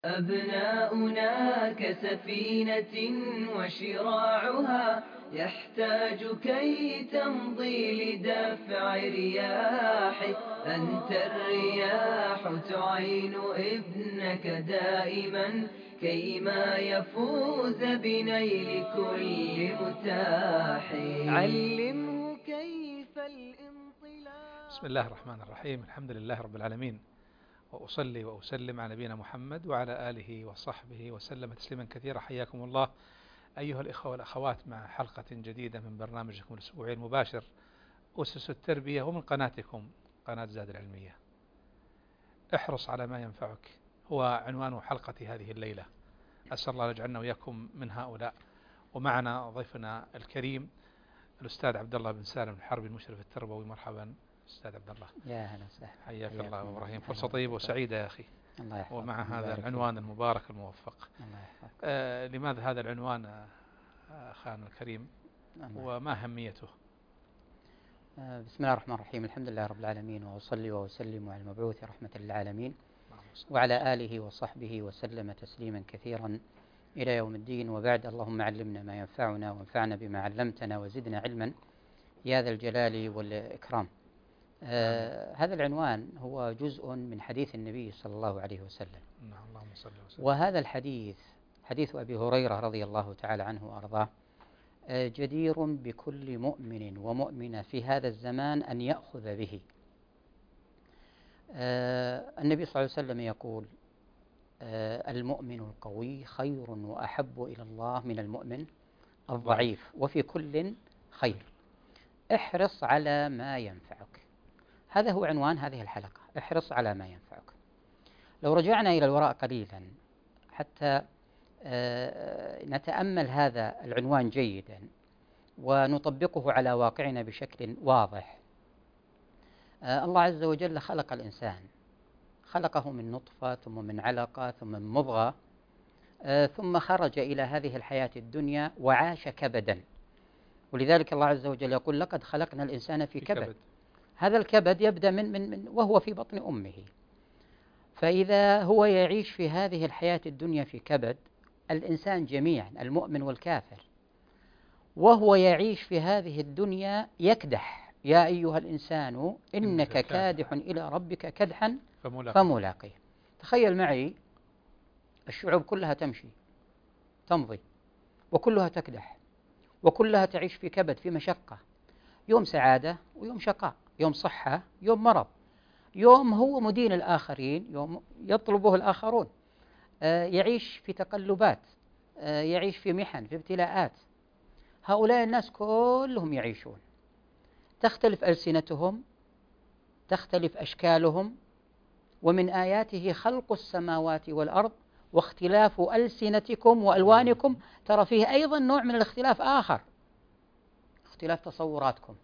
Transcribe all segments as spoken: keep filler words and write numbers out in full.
أبناؤنا كسفينة وشراعها يحتاج كي تمضي لدفع رياح. أنت الرياح تعين ابنك دائما كيما يفوز بنيل كل متاح. علمه كيف الانطلاق. بسم الله الرحمن الرحيم. الحمد لله رب العالمين، وأصلي وأسلم على نبينا محمد وعلى آله وصحبه وسلم تسليما كثيرا. حياكم الله أيها الإخوة والأخوات مع حلقة جديدة من برنامجكم الأسبوعي المباشر أسس التربية، ومن قناتكم قناة زاد العلمية. احرص على ما ينفعك هو عنوان حلقة هذه الليلة. أسأل الله يجعلنا وإياكم من هؤلاء. ومعنا ضيفنا الكريم الأستاذ عبد الله بن سالم الحربي المشرف التربوي. مرحبا أستاذ عبد الله. يا هلا وسهلا، حياك الله وإبراهيم. فرصة طيبة وسعيدة يا أخي، الله يحفظك، ومع هذا العنوان المبارك الموفق. الله يحفظك. آه لماذا هذا العنوان أخانا الكريم، وما أهميته؟ آه بسم الله الرحمن الرحيم. الحمد لله رب العالمين، وأصلي وأسلم على المبعوث رحمة للعالمين وعلى آله وصحبه وسلم تسليما كثيرا إلى يوم الدين. وبعد، اللهم علمنا ما ينفعنا وانفعنا بما علمتنا وزدنا علما يا ذا الجلال والإكرام. آه هذا العنوان هو جزء من حديث النبي صلى الله عليه وسلم. نعم، اللهم صل وسلم. وهذا الحديث حديث أبي هريرة رضي الله تعالى عنه وأرضاه، آه جدير بكل مؤمن ومؤمنة في هذا الزمان أن يأخذ به. آه النبي صلى الله عليه وسلم يقول: آه المؤمن القوي خير وأحب إلى الله من المؤمن الضعيف، وفي كل خير. احرص على ما ينفعك. هذا هو عنوان هذه الحلقة، احرص على ما ينفعك. لو رجعنا إلى الوراء قليلا حتى نتأمل هذا العنوان جيدا ونطبقه على واقعنا بشكل واضح. الله عز وجل خلق الإنسان، خلقه من نطفة ثم من علقة ثم من مضغة، ثم خرج إلى هذه الحياة الدنيا وعاش كبدا. ولذلك الله عز وجل يقول: لقد خلقنا الإنسان في كبد. كبد. هذا الكبد يبدأ من, من, من وهو في بطن أمه. فإذا هو يعيش في هذه الحياة الدنيا في كبد، الإنسان جميعا المؤمن والكافر، وهو يعيش في هذه الدنيا يكدح: يا أيها الإنسان إنك كادح إلى ربك كدحا فملاقيه. تخيل معي الشعوب كلها تمشي تمضي، وكلها تكدح، وكلها تعيش في كبد، في مشقة، يوم سعادة ويوم شقاء، يوم صحة يوم مرض، يوم هو مدين الآخرين، يوم يطلبه الآخرون، آه يعيش في تقلبات، آه يعيش في محن، في ابتلاءات. هؤلاء الناس كلهم يعيشون، تختلف ألسنتهم، تختلف أشكالهم. ومن آياته خلق السماوات والأرض واختلاف ألسنتكم وألوانكم. ترى فيه أيضا نوع من الاختلاف آخر، اختلاف تصوراتكم،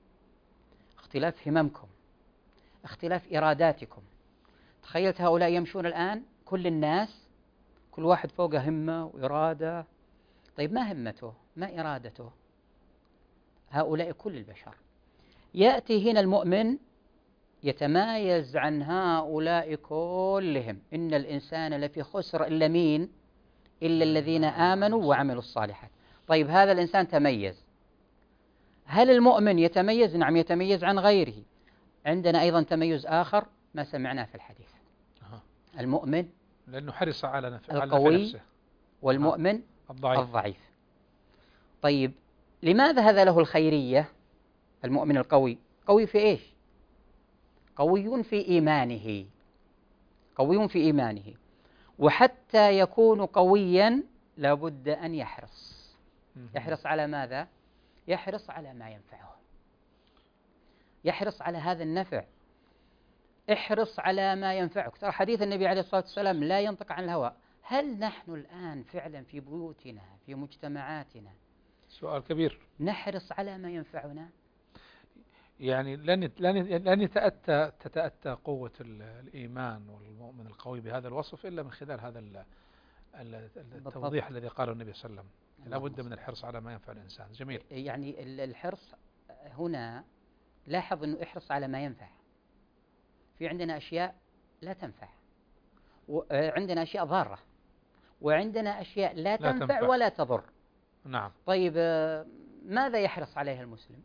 اختلاف هممكم، اختلاف إراداتكم. تخيلت هؤلاء يمشون الآن، كل الناس كل واحد فوقه همة وإرادة. طيب ما همته؟ ما إرادته؟ هؤلاء كل البشر. يأتي هنا المؤمن يتمايز عن هؤلاء كلهم. إن الإنسان لفي خسر إلا مين؟ إلا الذين آمنوا وعملوا الصالحات. طيب هذا الإنسان تميز. هل المؤمن يتميز؟ نعم يتميز عن غيره. عندنا أيضا تميز آخر ما سمعناه في الحديث. أه. المؤمن لأنه حرص على نفسه القوي، والمؤمن أه. الضعيف. الضعيف. طيب لماذا هذا له الخيرية؟ المؤمن القوي قوي في إيش؟ قوي في إيمانه، قوي في إيمانه. وحتى يكون قويا لابد أن يحرص. يحرص على ماذا؟ يحرص على ما ينفعه، يحرص على هذا النفع. احرص على ما ينفعك. ترى حديث النبي عليه الصلاة والسلام لا ينطق عن الهوى. هل نحن الآن فعلا في بيوتنا في مجتمعاتنا، سؤال كبير، نحرص على ما ينفعنا؟ يعني لن لن لن يتأتى تتأتى قوة الإيمان والمؤمن القوي بهذا الوصف إلا من خلال هذا التوضيح الذي قاله النبي صلى الله عليه وسلم. لا بد من الحرص على ما ينفع الإنسان. جميل. يعني الحرص هنا، لاحظ أنه احرص على ما ينفع. في عندنا أشياء لا تنفع، وعندنا أشياء ضارة، وعندنا أشياء لا, لا تنفع, تنفع ولا تضر. نعم. طيب ماذا يحرص عليه المسلم؟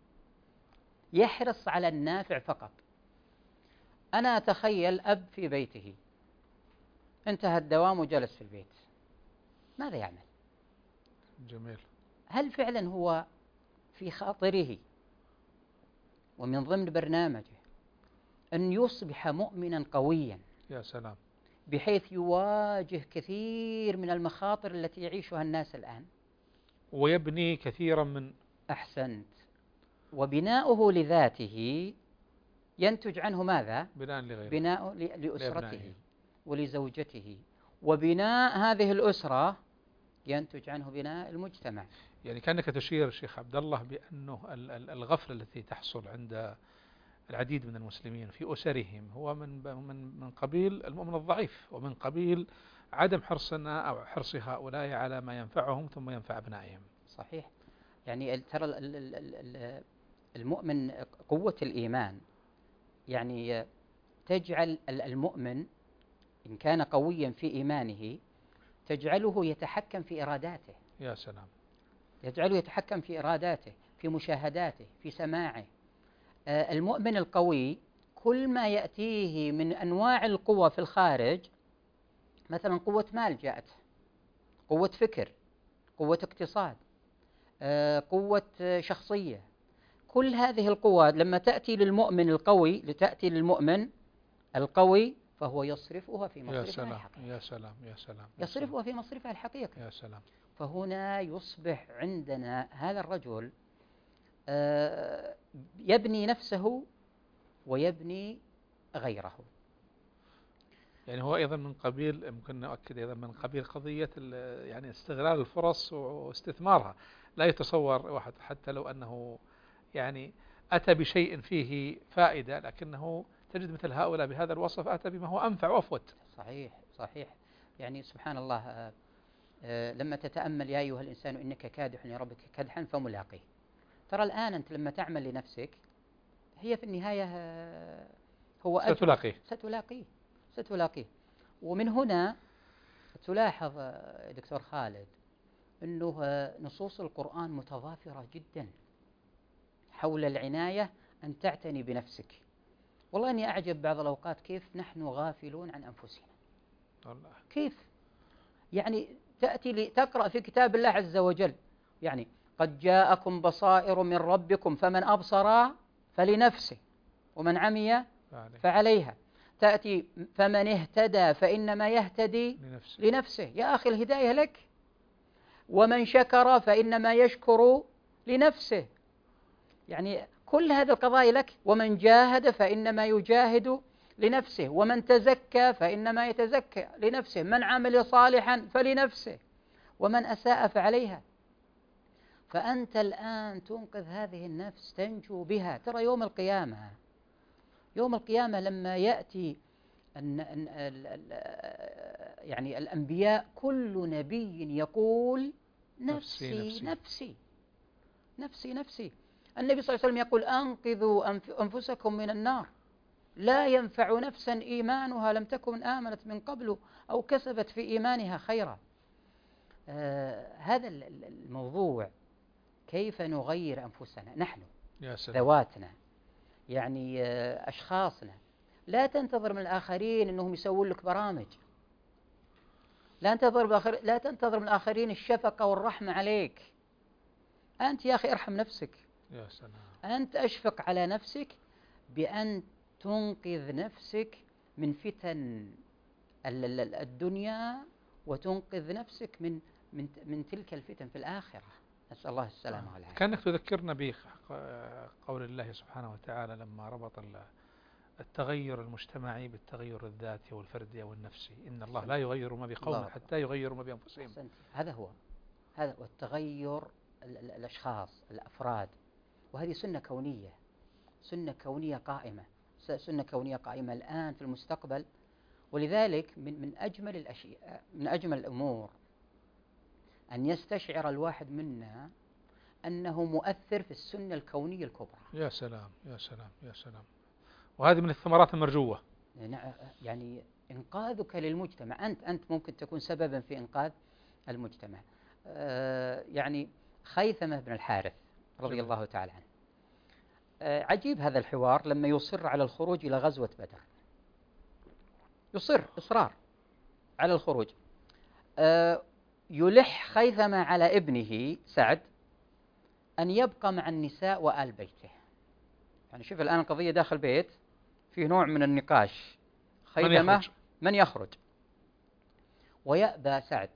يحرص على النافع فقط. أنا أتخيل أب في بيته انتهى الدوام وجلس في البيت، ماذا يعمل؟ جميل. هل فعلا هو في خاطره ومن ضمن برنامجه أن يصبح مؤمنا قويا؟ يا سلام. بحيث يواجه كثير من المخاطر التي يعيشها الناس الآن، ويبني كثيرا من أحسنت. وبناؤه لذاته ينتج عنه ماذا؟ بناء لغيره، بناء لأسرته لأبنائه ولزوجته، وبناء هذه الأسرة ينتج عنه بناء المجتمع. يعني كأنك تشير شيخ عبد الله بأنه الغفلة التي تحصل عند العديد من المسلمين في أسرهم هو من من من قبيل المؤمن الضعيف، ومن قبيل عدم حرصنا أو حرص هؤلاء على ما ينفعهم ثم ينفع أبنائهم. صحيح. يعني ترى المؤمن قوة الإيمان يعني تجعل المؤمن إن كان قويا في إيمانه تجعله يتحكم في إراداته. يا سلام. يجعله يتحكم في إراداته، في مشاهداته، في سماعه. آه المؤمن القوي كل ما يأتيه من أنواع القوة في الخارج، مثلا قوة مال جاءته، قوة فكر، قوة اقتصاد، آه قوة شخصية، كل هذه القوى لما تأتي للمؤمن القوي لتأتي للمؤمن القوي فهو يصرفها في مصرفها الحقيقي. يا سلام يا سلام. يصرفها في مصرفها الحقيقي. يا سلام. فهنا يصبح عندنا هذا الرجل يبني نفسه ويبني غيره. يعني هو أيضا من قبيل، ممكن نؤكد أيضا من قبيل قضية يعني استغلال الفرص واستثمارها. لا يتصور واحد حتى لو أنه يعني أتى بشيء فيه فائدة، لكنه تجد مثل هؤلاء بهذا الوصف أتى بما هو أنفع وأفوت. صحيح صحيح. يعني سبحان الله، لما تتأمل يا أيها الإنسان إنك كادح لربك كدحا فملاقيه. ترى الآن أنت لما تعمل لنفسك هي في النهاية هو ستلاقيه ستلاقيه ستلاقيه. ومن هنا تلاحظ دكتور خالد أنه نصوص القرآن متضافرة جدا حول العناية أن تعتني بنفسك. والله أني أعجب بعض الأوقات كيف نحن غافلون عن أنفسنا. الله. كيف يعني تأتي تقرأ في كتاب الله عز وجل يعني قد جاءكم بصائر من ربكم فمن أبصر فلنفسه ومن عمي فعليها. تأتي فمن اهتدى فإنما يهتدي لنفسه, لنفسه. يا أخي الهداية لك. ومن شكر فإنما يشكر لنفسه. يعني كل هذه القضايا لك. ومن جاهد فإنما يجاهد لنفسه. ومن تزكى فإنما يتزكى لنفسه. من عمل صالحا فلنفسه ومن أساء فعليها. فأنت الآن تنقذ هذه النفس تنجو بها. ترى يوم القيامة يوم القيامة لما يأتي أن أن يعني الأنبياء كل نبي يقول نفسي نفسي نفسي نفسي, نفسي. النبي صلى الله عليه وسلم يقول أنقذوا أنفسكم من النار لا ينفع نفسا إيمانها لم تكن آمنت من قبل أو كسبت في إيمانها خيرا. آه هذا الموضوع كيف نغير أنفسنا نحن ذواتنا يعني آه أشخاصنا. لا تنتظر من الآخرين أنهم يسوون لك برامج. لا تنتظر لا تنتظر من الآخرين الشفقة والرحمة عليك. أنت يا أخي ارحم نفسك. يا سلام. أنت أشفق على نفسك بأن تنقذ نفسك من فتن الدنيا وتنقذ نفسك من من من تلك الفتن في الآخرة. نسأل الله السلامة والعافية. كأنك تذكرنا بقول الله سبحانه وتعالى لما ربط التغير المجتمعي بالتغير الذاتي والفردي والنفسي. إن الله لا يغير ما بقوم حتى يغيروا ما بأنفسهم. هذا هو هذا هو التغير الأشخاص الأفراد. وهذه سنة كونية سنة كونية قائمة سنة كونية قائمة الآن في المستقبل. ولذلك من من أجمل الأشياء من أجمل الأمور أن يستشعر الواحد منا أنه مؤثر في السنة الكونية الكبرى. يا سلام يا سلام يا سلام. وهذه من الثمرات المرجوة. يعني إنقاذك للمجتمع، أنت أنت ممكن تكون سببا في إنقاذ المجتمع. آه يعني خيثمة بن الحارث رضي جميل. الله تعالى عنه، آه عجيب هذا الحوار لما يصر على الخروج إلى غزوة بدر، يصر إصرار على الخروج. آه يلح خيثمة على ابنه سعد أن يبقى مع النساء وآل بيته. يعني شوف الآن القضية داخل بيت فيه نوع من النقاش، من خيثمة يخرج؟ من يخرج؟ ويأبى سعد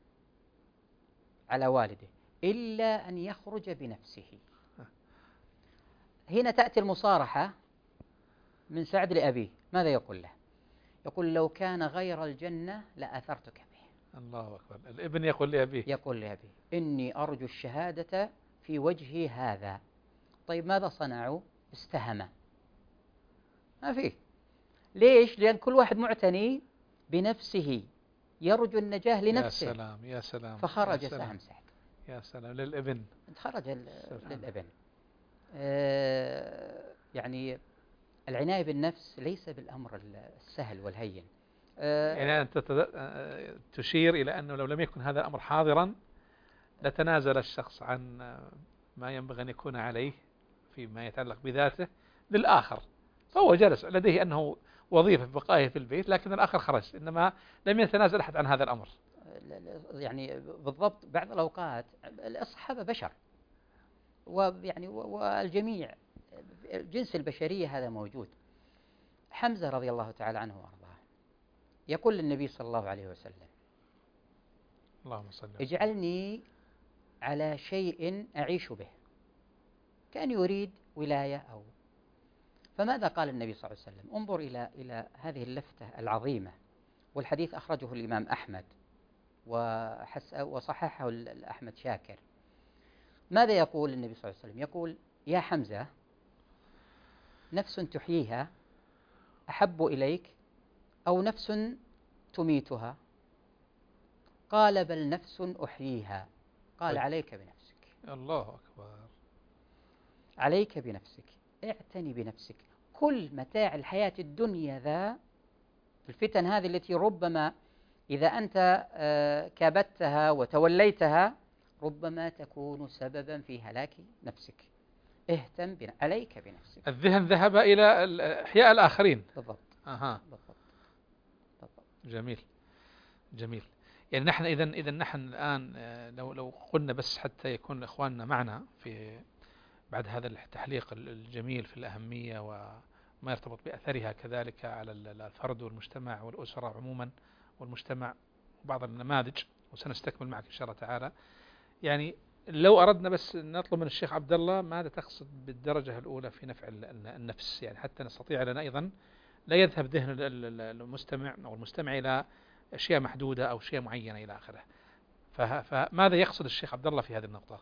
على والده إلا أن يخرج بنفسه. هنا تأتي المصارحة من سعد لأبيه، ماذا يقول له؟ يقول لو كان غير الجنة لأثرتك به. الله أكبر. الابن يقول لأبيه، يقول لأبيه إني أرجو الشهادة في وجهي هذا. طيب ماذا صنعوا؟ استهما، ما فيه. ليش؟ لأن كل واحد معتني بنفسه، يرجو النجاة لنفسه. يا سلام يا سلام. فخرج يا سلام. سهم سعد، يا سلام للابن، خرج للابن. آه يعني العناية بالنفس ليس بالأمر السهل والهين. آه يعني أنت تشير إلى أنه لو لم يكن هذا الأمر حاضرا لتنازل الشخص عن ما ينبغي أن يكون عليه فيما يتعلق بذاته للآخر، فهو جلس لديه أنه وظيفة بقائه في البيت، لكن الآخر خرج، إنما لم يتنازل أحد عن هذا الأمر. يعني بالضبط، بعض الأوقات الصحابة بشر، ويعني والجميع جنس البشرية هذا موجود. حمزة رضي الله تعالى عنه وأرضاه يقول للنبي صلى الله عليه وسلم اللهم صل وسلم اجعلني على شيء أعيش به، كان يريد ولاية أو. فماذا قال النبي صلى الله عليه وسلم؟ انظر إلى إلى هذه اللفتة العظيمة، والحديث أخرجه الإمام أحمد وحس وصححه أحمد شاكر. ماذا يقول النبي صلى الله عليه وسلم؟ يقول يا حمزة نفس تحييها أحب إليك أو نفس تميتها؟ قال بل نفس أحييها. قال طيب. عليك بنفسك. الله أكبر. عليك بنفسك، اعتني بنفسك. كل متاع الحياة الدنيا ذا، الفتن هذه التي ربما إذا أنت كابدتها وتوليتها ربما تكون سببا في هلاك نفسك. اهتم بنا. عليك بنفسك. الذهن ذهب إلى إحياء الآخرين. بالضبط. أها. بالضبط. بالضبط. جميل جميل. يعني نحن إذا إذا نحن الآن لو لو قلنا بس حتى يكون إخواننا معنا في بعد هذا التحليق الجميل في الأهمية وما يرتبط بأثرها كذلك على الفرد والمجتمع والأسرة عموما والمجتمع وبعض النماذج، وسنستكمل معك إن شاء الله تعالى. يعني لو أردنا بس نطلب من الشيخ عبد الله ماذا تقصد بالدرجة الأولى في نفع النفس، يعني حتى نستطيع لنا أيضا لا يذهب ذهن المستمع أو المستمع إلى أشياء محدودة أو شيء معينة إلى آخره. فماذا يقصد الشيخ عبد الله في هذه النقطة؟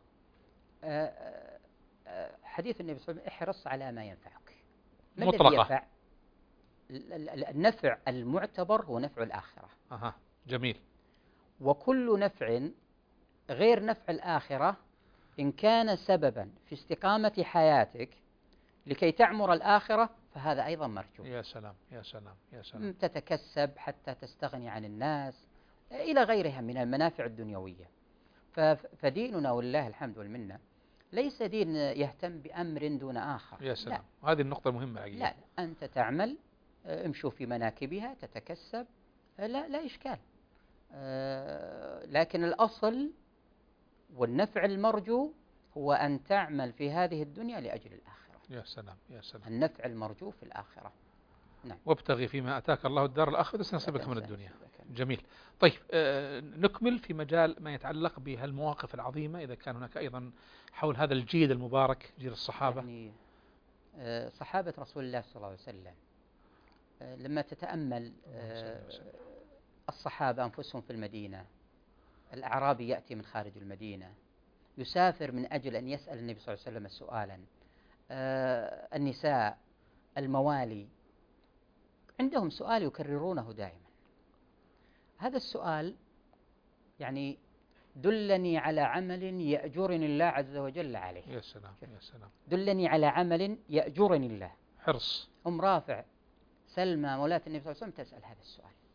حديث النبي صلى الله عليه وسلم احرص على ما ينفعك. ما الذي ينفع؟ النفع المعتبر هو نفع الآخرة. أها جميل. وكل نفع غير نفع الآخرة إن كان سببا في استقامة حياتك لكي تعمر الآخرة فهذا أيضا مرجو. يا سلام يا سلام يا سلام. تتكسب حتى تستغني عن الناس إلى غيرها من المنافع الدنيوية. فديننا والله الحمد والمنة ليس دين يهتم بأمر دون آخر. يا سلام. هذه النقطة مهمة عجيب. لا، أنت تعمل، امشوا في مناكبها، تتكسب، لا لا إشكال. لكن الأصل والنفع المرجو هو أن تعمل في هذه الدنيا لأجل الآخرة. يا سلام يا سلام. النفع المرجو في الآخرة. نعم. وابتغي فيما أتاك الله الدار الآخرة سنصيبك من الدنيا. جميل. طيب آه نكمل في مجال ما يتعلق بهالمواقف العظيمة، إذا كان هناك أيضا حول هذا الجيل المبارك، جيل الصحابة. يعني آه صحابة رسول الله صلى الله عليه وسلم، آه لما تتأمل آه الصحابة أنفسهم في المدينة، الأعرابي يأتي من خارج المدينة يسافر من أجل أن يسأل النبي صلى الله عليه وسلم سؤالا، آه النساء، الموالي، عندهم سؤال يكررونه دائما. هذا السؤال يعني دلني على عمل يأجرني الله عز وجل عليه. يا سلام يا سلام. دلني على عمل يأجرني الله. حرص. أم رافع سلمى مولاة النبي صلى الله عليه وسلم تسأل هذا السؤال.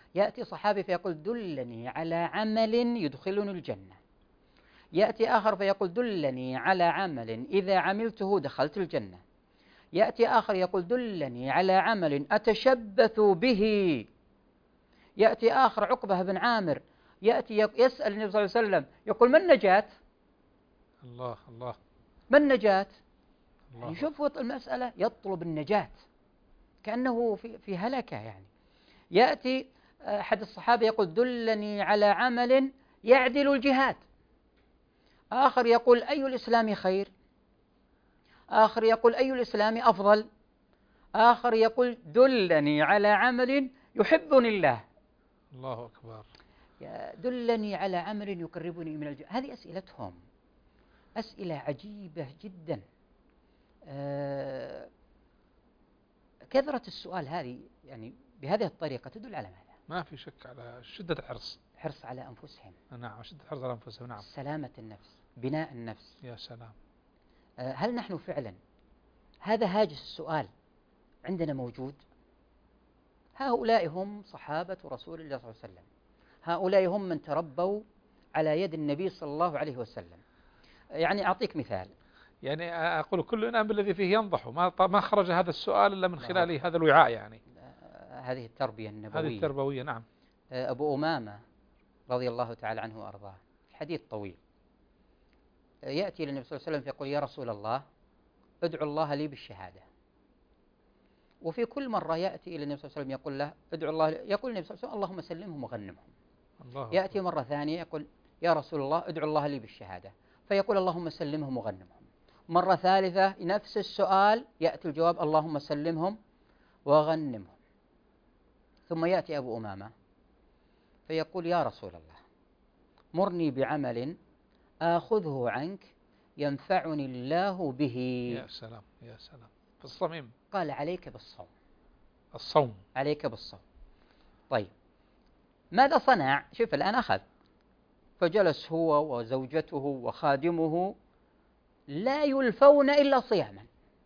يأتي صحابي فيقول دلني على عمل يدخلني الجنة. يأتي آخر فيقول دلني على عمل إذا عملته دخلت الجنة. يأتي آخر يقول دلني على عمل أتشبث به. يأتي آخر عقبة بن عامر يأتي يسأل النبي صلى الله عليه وسلم يقول ما النجاة؟ الله الله ما النجاة؟ الله. يعني شوف المسألة، يطلب النجاة كأنه في, في هلكة. يعني يأتي أحد الصحابة يقول دلني على عمل يعدل الجهاد. آخر يقول أي الإسلام خير. آخر يقول أي الإسلام أفضل. آخر يقول دلني على عمل يحبني الله. الله أكبر. دلني على عمل يقربني من الجنة. هذه أسئلتهم، أسئلة عجيبة جدا. آه كثرة السؤال هذه يعني بهذه الطريقة تدل على ماذا؟ ما في شك على شدة الحرص. حرص على أنفسهم. نعم، شدة الحرص على أنفسهم. نعم. سلامة النفس، بناء النفس. يا سلام. آه هل نحن فعلا هذا هاجس السؤال عندنا موجود؟ هؤلاء هم صحابة رسول الله صلى الله عليه وسلم، هؤلاء هم من تربوا على يد النبي صلى الله عليه وسلم. يعني أعطيك مثال، يعني أقول كل إناء بالذي فيه ينضح، ما ما خرج هذا السؤال إلا من خلال هذا الوعاء. يعني هذه التربية النبوية، هذه التربوية. نعم. أبو أمامة رضي الله تعالى عنه وأرضاه، الحديث طويل، يأتي للنبي صلى الله عليه وسلم فيقول يا رسول الله ادعو الله لي بالشهادة. وفي كل مرة يأتي إلى النبي صلى الله عليه وسلم يقول له ادعو الله، يقول النبي صلى الله عليه وسلم اللهم سلمهم وغنمهم. الله. يأتي مرة ثانية يقول يا رسول الله ادعو الله لي بالشهادة، فيقول اللهم سلمهم وغنمهم. مرة ثالثة نفس السؤال، يأتي الجواب اللهم سلمهم وغنمهم. ثم يأتي أبو أمامة فيقول يا رسول الله مرني بعمل آخذه عنك ينفعني الله به. يا سلام يا سلام. في الصميم. قال عليك بالصوم. الصوم. عليك بالصوم. طيب ماذا صنع؟ شوف الآن أخذ، فجلس هو وزوجته وخادمه لا يلفون إلا صياما.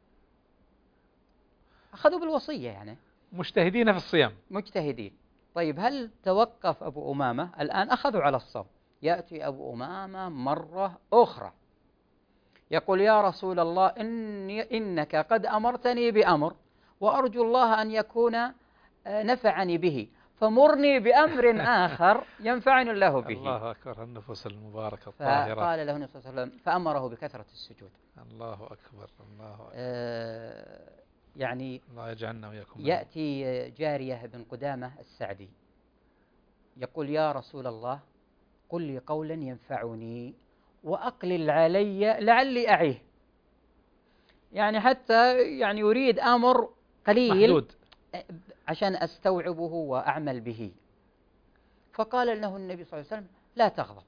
أخذوا بالوصية، يعني مجتهدين في الصيام. مجتهدين. طيب هل توقف أبو أمامة؟ الآن أخذوا على الصوم. يأتي أبو أمامة مرة أخرى يقول يا رسول الله إني إنك قد أمرتني بأمر وأرجو الله أن يكون نفعني به، فمرني بأمر آخر ينفعني الله به. الله أكبر. النفوس المباركة الطاهرة. فقال له النبي صلى الله عليه وسلم فأمره بكثرة السجود. الله أكبر. الله أكبر. آه يعني الله يجعلنا وياكم. يأتي جارية بن قدامة السعدي يقول يا رسول الله قل لي قولا ينفعني وأقلل علي لعلي أعيه. يعني حتى يعني يريد أمر قليل محدود عشان أستوعبه وأعمل به. فقال له النبي صلى الله عليه وسلم لا تغضب.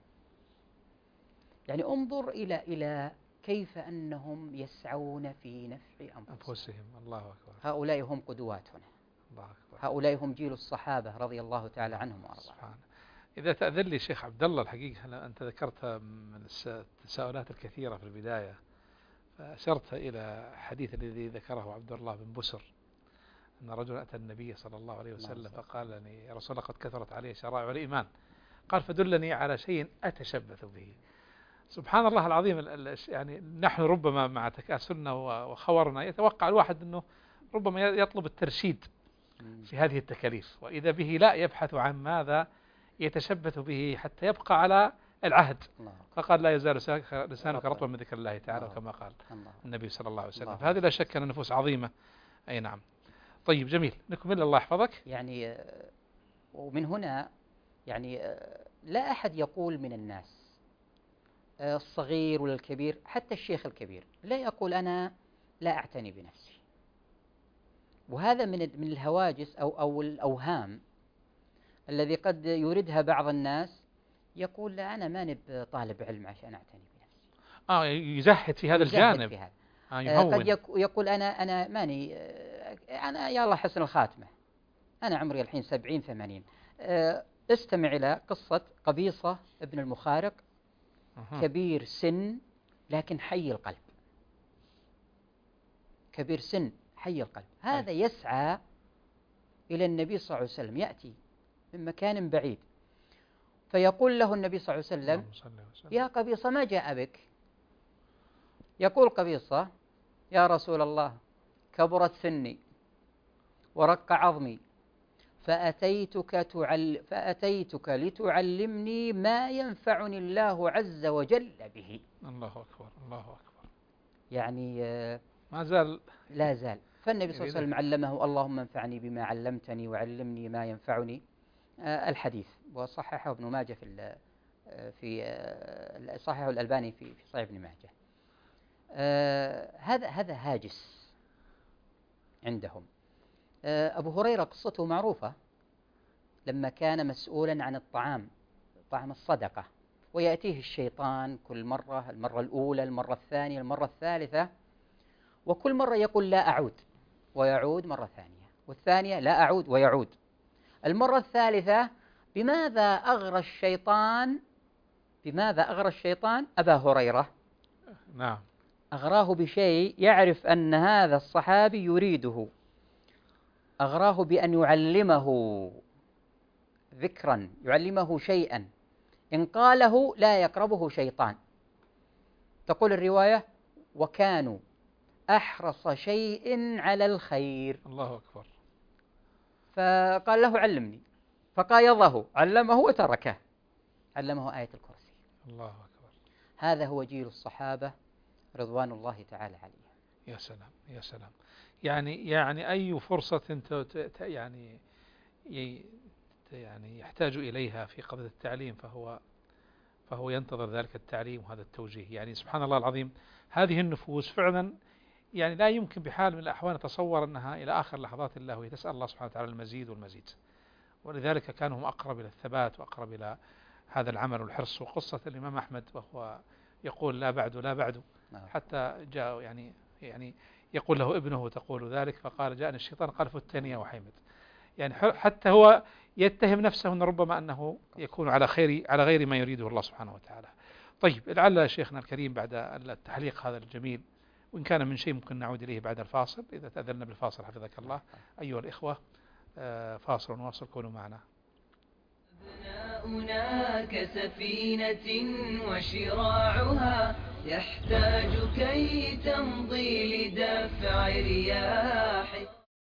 يعني انظر إلى إلى كيف أنهم يسعون في نفع أنفسهم. الله أكبر. هؤلاء هم قدواتنا. الله أكبر. هؤلاء هم جيل الصحابة رضي الله تعالى عنهم وأرضاهم. إذا تأذن لي شيخ عبد الله، الحقيقة أنت ذكرت من التساؤلات الكثيرة في البداية، فأشرت إلى حديث الذي ذكره عبد الله بن بسر أن رجل أتى النبي صلى الله عليه وسلم فقال لي يا رسول الله قد كثرت علي شرائع الإيمان، قال فدلني على شيء أتشبث به. سبحان الله العظيم. يعني نحن ربما مع تكاسلنا وخورنا يتوقع الواحد أنه ربما يطلب الترشيد في هذه التكاليف، وإذا به لا يبحث عن ماذا يتشبث به حتى يبقى على العهد. فقال لا يزال لسانك رطبا من ذكر الله تعالى كما قال النبي صلى الله عليه وسلم. فهذه لا شك أن نفوس عظيمة. أي نعم. طيب جميل، نكمل. الله يحفظك. يعني ومن هنا يعني لا أحد يقول من الناس الصغير ولا الكبير، حتى الشيخ الكبير لا يقول أنا لا أعتني بنفسي. وهذا من من الهواجس أو أو الأوهام الذي قد يريدها بعض الناس، يقول لا أنا ماني بطالب علم عشان أعتني بنفسي. آه يزهد في هذا الجانب. في هذا. آه يهون. قد يقول أنا أنا ماني أنا يا الله حسن الخاتمة، أنا عمري الحين سبعين ثمانين. استمع إلى قصة قبيصة ابن المخارق، أه. كبير سن لكن حي القلب. كبير سن حي القلب، هذا أي. يسعى إلى النبي صلى الله عليه وسلم، يأتي من مكان بعيد، فيقول له النبي صلى الله عليه وسلم: اللهم صل وسلم. يا قبيصة ما جاء بك؟ يقول قبيصة: يا رسول الله، كبرت سني ورق عظمي، فأتيتك, تعل فأتيتك لتعلمني ما ينفعني الله عز وجل به. الله أكبر، الله أكبر. يعني ما زال لا زال. فالنبي صلى الله عليه وسلم علمه: اللهم انفعني بما علمتني وعلمني ما ينفعني، الحديث. وصححه ابن ماجه في في صححه الألباني في في صحيح ابن ماجه. هذا هذا هاجس عندهم. أبو هريرة قصته معروفة، لما كان مسؤولا عن الطعام، طعام الصدقة، ويأتيه الشيطان كل مرة، المرة الأولى، المرة الثانية، المرة الثالثة، وكل مرة يقول: لا أعود، ويعود مرة ثانية، والثانية: لا أعود، ويعود. المرة الثالثة: بماذا أغرى الشيطان بماذا أغرى الشيطان أبا هريرة؟ نعم. أغراه بشيء يعرف أن هذا الصحابي يريده، أغراه بأن يعلمه ذكرا، يعلمه شيئا إن قاله لا يقربه شيطان. تقول الرواية: وكانوا أحرص شيء على الخير. الله أكبر. فقال له: علمني، فقايضه، علمه وتركه، علمه آية الكرسي. الله أكبر. هذا هو جيل الصحابة رضوان الله تعالى عليهم. يا سلام، يا سلام. يعني يعني أي فرصة يعني يعني يحتاج إليها في قضية التعليم فهو فهو ينتظر ذلك التعليم وهذا التوجيه. يعني سبحان الله العظيم، هذه النفوس فعلا يعني لا يمكن بحال من الأحوال نتصور أنها إلى آخر لحظات الله وهي تسأل الله سبحانه وتعالى المزيد والمزيد، ولذلك كانوا هم أقرب إلى الثبات وأقرب إلى هذا العمل والحرص. وقصة الإمام أحمد وهو يقول: لا بعد لا بعد، حتى جاء يعني يعني يقول له ابنه تقول ذلك، فقال: جاءني الشيطان قال: فتني يا وحيمد. يعني حتى هو يتهم نفسه أن ربما أنه يكون على خير على غير ما يريده الله سبحانه وتعالى. طيب، لعل شيخنا الكريم بعد التحليق هذا الجميل، وإن كان من شيء ممكن نعود إليه بعد الفاصل إذا تأذلنا بالفاصل حفظك الله. أيها الإخوة، فاصل ونواصل، كونوا معنا. أبناؤنا كسفينة وشراعها يحتاج كي تمضي لدفع رياح.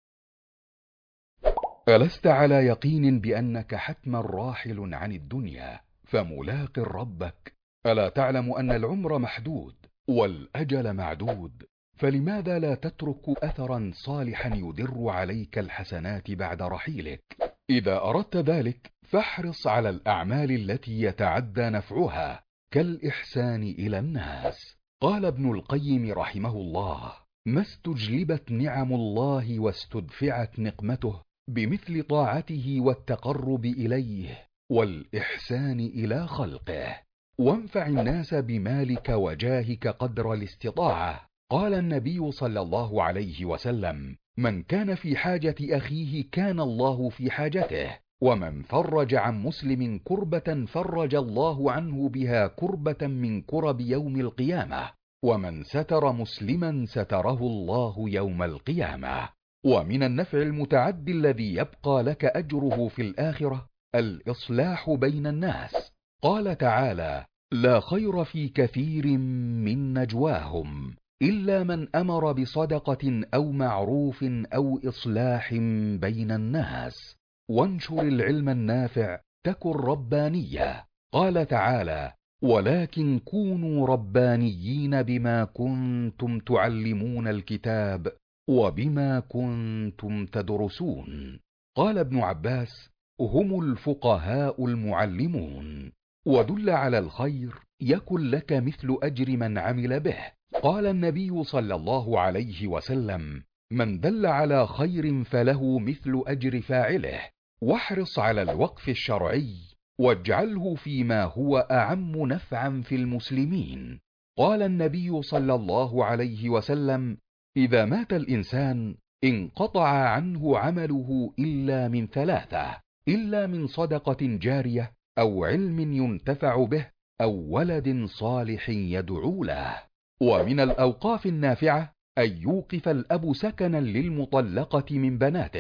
ألست على يقين بأنك حتما راحل عن الدنيا فملاق ربك؟ ألا تعلم أن العمر محدود والأجل معدود؟ فلماذا لا تترك أثرا صالحا يدر عليك الحسنات بعد رحيلك؟ إذا أردت ذلك فاحرص على الأعمال التي يتعدى نفعها كالإحسان إلى الناس. قال ابن القيم رحمه الله: ما استجلبت نعم الله واستدفعت نقمته بمثل طاعته والتقرب إليه والإحسان إلى خلقه. وانفع الناس بمالك وجاهك قدر الاستطاعة. قال النبي صلى الله عليه وسلم: من كان في حاجة أخيه كان الله في حاجته، ومن فرج عن مسلم كربة فرج الله عنه بها كربة من كرب يوم القيامة، ومن ستر مسلما ستره الله يوم القيامة. ومن النفع المتعدي الذي يبقى لك أجره في الآخرة الإصلاح بين الناس. قال تعالى: لا خير في كثير من نجواهم إلا من أمر بصدقة أو معروف أو إصلاح بين الناس. وانشر العلم النافع تكن ربانيا. قال تعالى: ولكن كونوا ربانيين بما كنتم تعلمون الكتاب وبما كنتم تدرسون. قال ابن عباس: هم الفقهاء المعلمون. ودل على الخير يكن لك مثل أجر من عمل به. قال النبي صلى الله عليه وسلم: من دل على خير فله مثل أجر فاعله. واحرص على الوقف الشرعي واجعله فيما هو أعم نفعا في المسلمين. قال النبي صلى الله عليه وسلم: إذا مات الإنسان انقطع عنه عمله إلا من ثلاثة: إلا من صدقة جارية أو علم ينتفع به أو ولد صالح يدعو له. ومن الأوقاف النافعة أن يوقف الأب سكنا للمطلقة من بناته،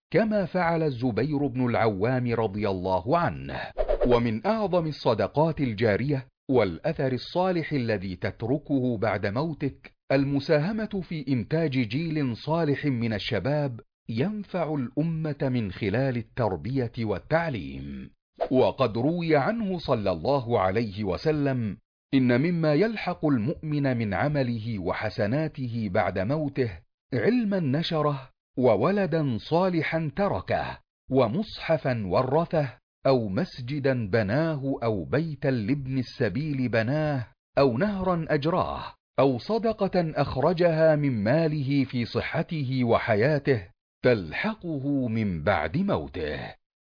كما فعل الزبير بن العوام رضي الله عنه. ومن أعظم الصدقات الجارية والأثر الصالح الذي تتركه بعد موتك المساهمة في إنتاج جيل صالح من الشباب ينفع الأمة من خلال التربية والتعليم. وقد روي عنه صلى الله عليه وسلم: إن مما يلحق المؤمن من عمله وحسناته بعد موته علما نشره، وولدا صالحا تركه، ومصحفا ورثه، أو مسجدا بناه، أو بيتا لابن السبيل بناه، أو نهرا أجراه، أو صدقة أخرجها من ماله في صحته وحياته تلحقه من بعد موته.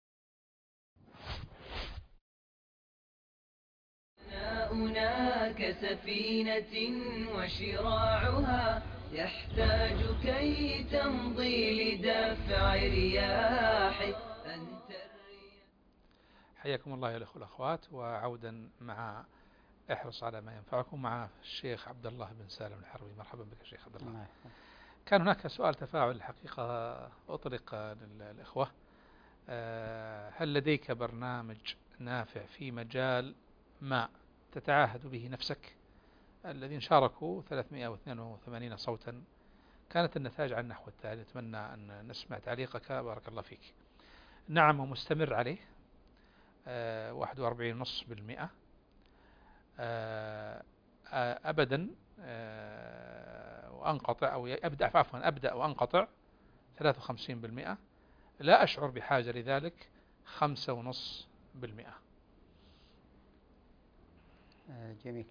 بناؤنا كسفينة وشراعها يحتاج كي تمضي لدفع رياح أنت الرياح. حياكم الله يا الأخوة والأخوات، وعودا مع احرص على ما ينفعكم مع الشيخ عبد الله بن سالم الحربي. مرحبا بك شيخ عبد الله. كان هناك سؤال تفاعل الحقيقة أطلق للإخوة: هل لديك برنامج نافع في مجال ما تتعاهد به نفسك؟ الذين شاركوا ثلاثمائة واثنين وثمانين صوتا، كانت النتائج على النحو التالي، نتمنى أن نسمع تعليقك بارك الله فيك. نعم، ومستمر عليه واحد وأربعين فاصلة خمسة بالمئة، أبدا وأنقطع، أو أبدأ عفوا أبدأ وأنقطع ثلاثة وخمسين بالمئة، لا أشعر بحاجة لذلك خمسة ونص بالمئة. جميل.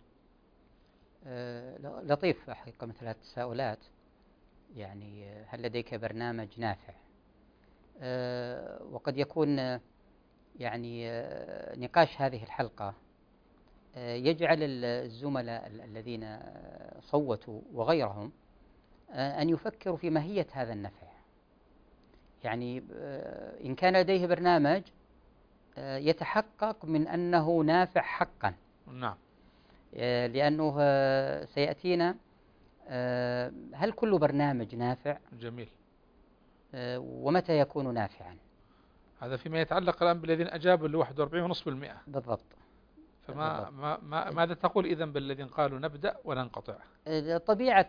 لطيف حقيقة مثل هذه التساؤلات. يعني هل لديك برنامج نافع؟ وقد يكون يعني نقاش هذه الحلقة يجعل الزملاء الذين صوتوا وغيرهم أن يفكروا في ماهية هذا النفع. يعني إن كان لديه برنامج يتحقق من أنه نافع حقا. نعم. لأنه سيأتينا هل كل برنامج نافع؟ جميل. ومتى يكون نافعا؟ هذا فيما يتعلق الآن بالذين أجابوا ل واحد وأربعين فاصلة خمسة بالمئة. بالضبط. فما بالضبط. ما ما ماذا تقول إذن بالذين قالوا نبدأ وننقطع؟ طبيعة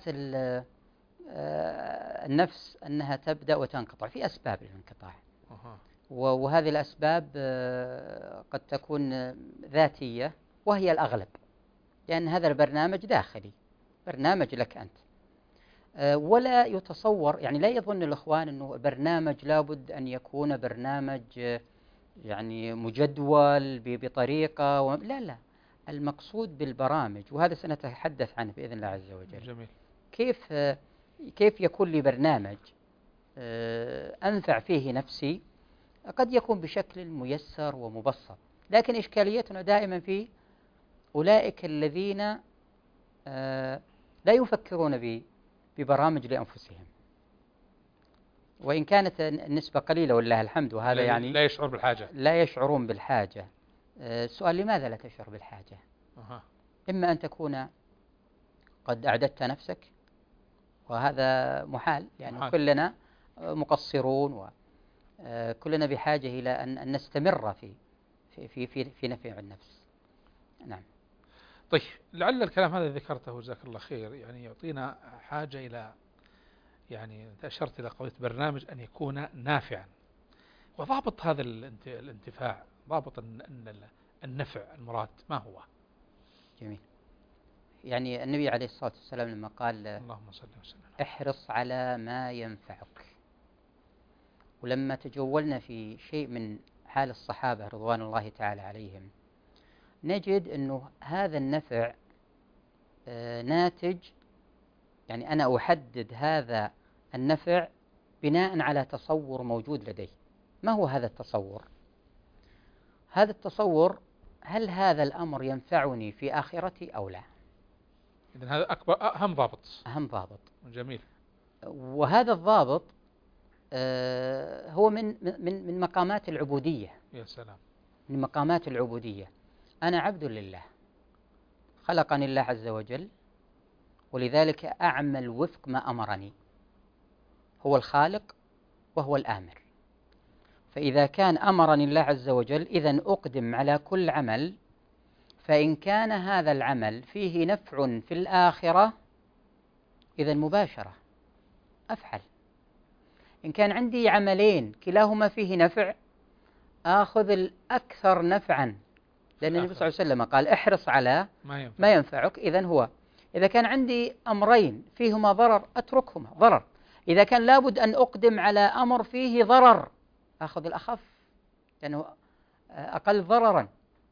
النفس أنها تبدأ وتنقطع في أسباب للانقطاع. أه. وهذه الأسباب قد تكون ذاتية وهي الأغلب، لأن هذا البرنامج داخلي، برنامج لك أنت. ولا يتصور، يعني لا يظن الإخوان أنه برنامج لابد أن يكون برنامج يعني مجدول بطريقة، لا لا، المقصود بالبرامج، وهذا سنتحدث عنه بإذن الله عز وجل. جميل. كيف كيف يكون لي برنامج أنفع فيه نفسي؟ قد يكون بشكل ميسر ومبسط، لكن إشكاليتنا دائما في أولئك الذين لا يفكرون ببرامج لأنفسهم، وإن كانت النسبة قليلة ولله الحمد، وهذا يعني لا يشعر بالحاجة، لا يشعرون بالحاجة. السؤال: لماذا لا تشعر بالحاجة؟ أه. إما أن تكون قد أعددت نفسك، وهذا محال لأنه محال. كلنا مقصرون، وكلنا بحاجة إلى أن نستمر في في في في نفع النفس. نعم. طيب، لعل الكلام هذا ذكرته جزاك الله خير يعني يعطينا حاجة إلى، يعني أشرت إلى قضية برنامج أن يكون نافعا، وضابط هذا الانتفاع، ضابط النفع المراد ما هو؟ جميل. يعني النبي عليه الصلاة والسلام لما قال اللهم صل وسلم احرص على ما ينفعك، ولما تجولنا في شيء من حال الصحابة رضوان الله تعالى عليهم نجد أنه هذا النفع ناتج، يعني أنا أحدد هذا النفع بناء على تصور موجود لدي. ما هو هذا التصور؟ هذا التصور: هل هذا الأمر ينفعني في آخرتي أو لا؟ إذن هذا أكبر أهم ضابط. أهم ضابط. جميل. وهذا الضابط هو من من من مقامات العبودية. يا سلام. من مقامات العبودية. أنا عبد لله، خلقني الله عز وجل، ولذلك أعمل وفق ما أمرني. هو الخالق وهو الآمر. فإذا كان أمرني الله عز وجل إذن أقدم على كل عمل، فإن كان هذا العمل فيه نفع في الآخرة إذن مباشرة أفعل. إن كان عندي عملين كلاهما فيه نفع آخذ الأكثر نفعا، لأن النبي صلى الله عليه وسلم قال احرص على ما, ينفع. ما ينفعك. إذن هو إذا كان عندي أمرين فيهما ضرر أتركهما ضرر، إذا كان لابد أن أقدم على أمر فيه ضرر أخذ الأخف لأنه أقل ضررا.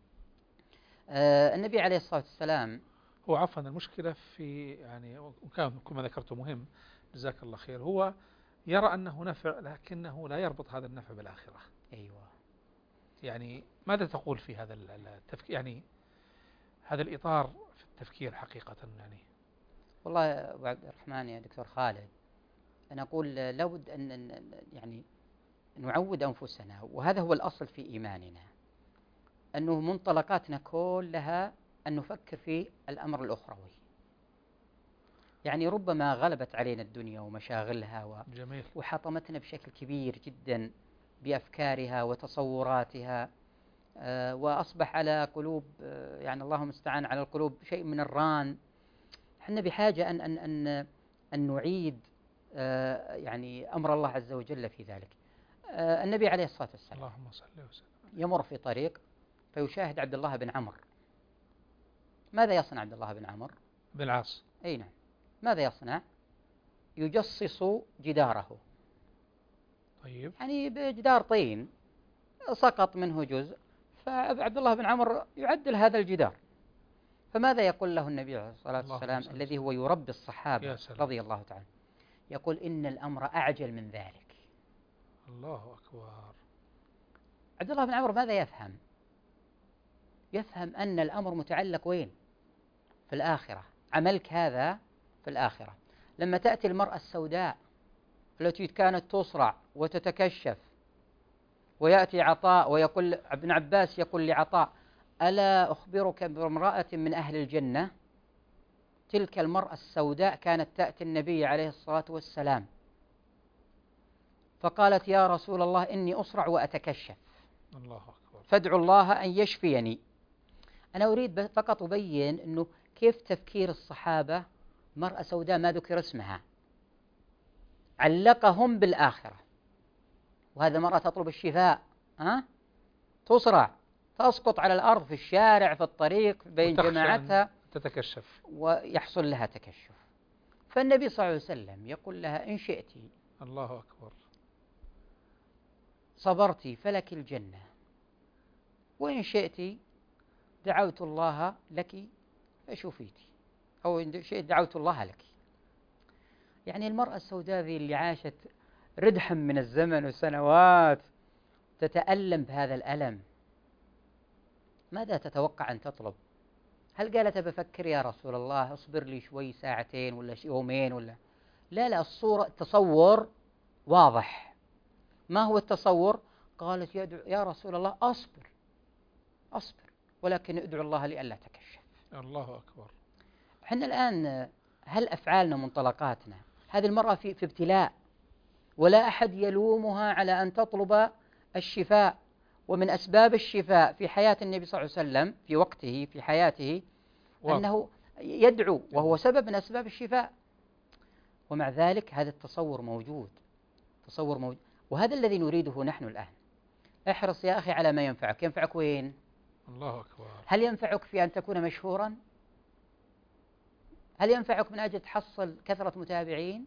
النبي عليه الصلاة والسلام هو عفوا المشكلة في يعني وكان كما ذكرته مهم جزاك الله خير، هو يرى أنه نفع لكنه لا يربط هذا النفع بالآخرة. أيوة. يعني ماذا تقول في هذا التفكير، يعني هذا الإطار في التفكير حقيقة؟ يعني والله يا أبو عبد الرحمن يا دكتور خالد، أنا أقول لابد أن يعني نعود أنفسنا، وهذا هو الأصل في إيماننا، أنه منطلقاتنا كلها أن نفكر في الأمر الأخروي. يعني ربما غلبت علينا الدنيا ومشاغلها و... جميل. وحطمتنا بشكل كبير جدا بأفكارها وتصوراتها، آه وأصبح على قلوب آه يعني اللهم استعان على القلوب شيء من الران. احنا بحاجة أن, أن, أن, أن نعيد آه يعني أمر الله عز وجل في ذلك. آه النبي عليه الصلاة والسلام اللهم صل وسلم يمر في طريق فيشاهد عبد الله بن عمرو. ماذا يصنع عبد الله بن عمرو بن العاص؟ أي نعم. ماذا يصنع؟ يجصص جداره. طيب. يعني بجدار طين سقط منه جزء، فعبد الله بن عمرو يعدل هذا الجدار. فماذا يقول له النبي عليه الصلاة والسلام الذي هو يربي الصحابة رضي الله تعالى؟ يقول إن الأمر أعجل من ذلك. الله أكبر. عبد الله بن عمرو ماذا يفهم؟ يفهم أن الأمر متعلق وين؟ في الآخرة. عملك هذا في الآخرة. لما تأتي المرأة السوداء التي كانت تصرع وتتكشف ويأتي عطاء ويقول ابن عباس يقول لعطاء ألا أخبرك بامرأة من أهل الجنة؟ تلك المرأة السوداء كانت تأتي النبي عليه الصلاة والسلام فقالت يا رسول الله إني أصرع وأتكشف، الله أكبر، فادعوا الله أن يشفيني. أنا أريد فقط أبين أنه كيف تفكير الصحابة. مرأة سوداء ما ذكر اسمها، علقهم بالآخرة. وهذا مرأة تطلب الشفاء، ها؟ تصرع تسقط على الأرض في الشارع في الطريق بين جماعتها تتكشف ويحصل لها تكشف. فالنبي صلى الله عليه وسلم يقول لها إن شئت الله أكبر صبرتي فلك الجنة، وإن شئت دعوت الله لك فشفيتي، أو إن شئت دعوت الله لك. يعني المرأة السوداء ذي اللي عاشت ردحا من الزمن وسنوات تتألم بهذا الألم، ماذا تتوقع أن تطلب؟ هل قالت بفكر يا رسول الله اصبر لي شوي ساعتين ولا يومين ولا لا لا الصورة التصور واضح. ما هو التصور؟ قالت يا, يا رسول الله أصبر أصبر ولكن ادعو الله لي ألا تكشف. الله أكبر. احنا الآن هل أفعالنا منطلقاتنا؟ هذه المرأة في, في ابتلاء ولا أحد يلومها على أن تطلب الشفاء. ومن أسباب الشفاء في حياة النبي صلى الله عليه وسلم في وقته في حياته واو. أنه يدعو وهو سبب من أسباب الشفاء. ومع ذلك هذا التصور موجود، تصور موجود، وهذا الذي نريده نحن الآن. احرص يا أخي على ما ينفعك. ينفعك وين؟ الله أكبر. هل ينفعك في أن تكون مشهورا؟ هل ينفعك من أجل تحصل كثرة متابعين؟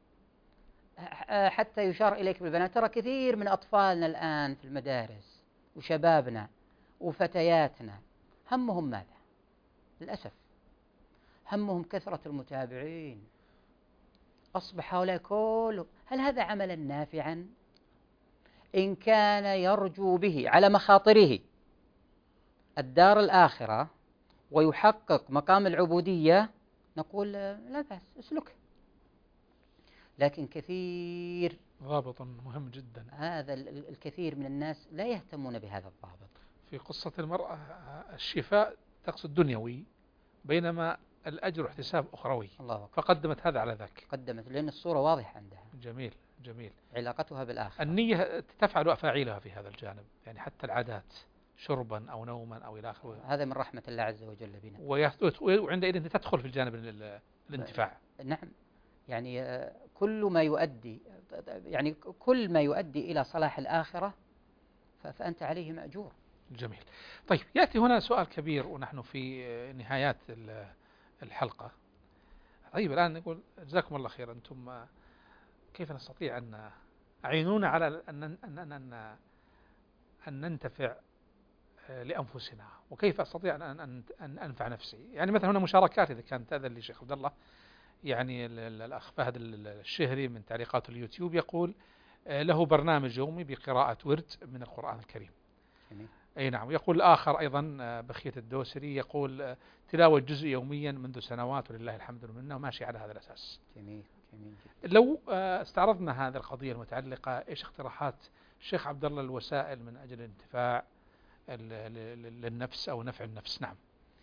حتى يشار إليك بالبنات. ترى كثير من أطفالنا الآن في المدارس وشبابنا وفتياتنا همهم ماذا؟ للأسف همهم كثرة المتابعين. أصبح هؤلاء كله، هل هذا عملا نافعا؟ إن كان يرجو به على مخاطره الدار الآخرة ويحقق مقام العبودية نقول لا بأس اسلك. لكن كثير ضابط مهم جدا. هذا الكثير من الناس لا يهتمون بهذا الضابط. في قصة المرأة الشفاء تقصد دنيوي بينما الأجر احتساب أخروي. الله أكبر. فقدمت هذا على ذاك. قدمت لأن الصورة واضحة عندها. جميل جميل. علاقتها بالآخرة. النية تفعل أفاعيلها في هذا الجانب، يعني حتى العادات شربا أو نوما أو إلى آخره. هذا من رحمة الله عز وجل بنا. وعندئذ تدخل في الجانب الانتفاع. نعم، يعني كل ما يؤدي يعني كل ما يؤدي إلى صلاح الآخرة فأنت عليه مأجور. جميل. طيب يأتي هنا سؤال كبير ونحن في نهايات الحلقة. طيب الآن نقول جزاكم الله خير، أنتم كيف نستطيع أن أعينونا على أن أن أن أن ننتفع لأنفسنا، وكيف أستطيع أن أن أن أنفع نفسي؟ يعني مثلا هنا مشاركات إذا كانت تأذن لي شيخ عبد الله. يعني الأخ فهد الشهري من تعليقات اليوتيوب يقول له برنامج يومي بقراءة ورد من القرآن الكريم. جميل. أي نعم. يقول الآخر أيضا بخية الدوسري يقول تلاوة جزء يوميا منذ سنوات ولله الحمد والمنة وماشي على هذا الأساس. جميل. جميل. لو استعرضنا هذه القضية المتعلقة، إيش اقتراحات الشيخ عبد الله الوسائل من أجل الانتفاع للنفس أو نفع النفس؟ نعم.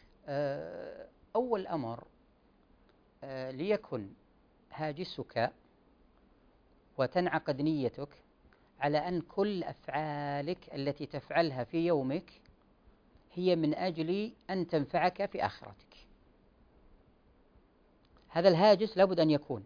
أول أمر ليكن هاجسك وتنعقد نيتك على أن كل أفعالك التي تفعلها في يومك هي من أجل أن تنفعك في آخرتك. هذا الهاجس لابد أن يكون.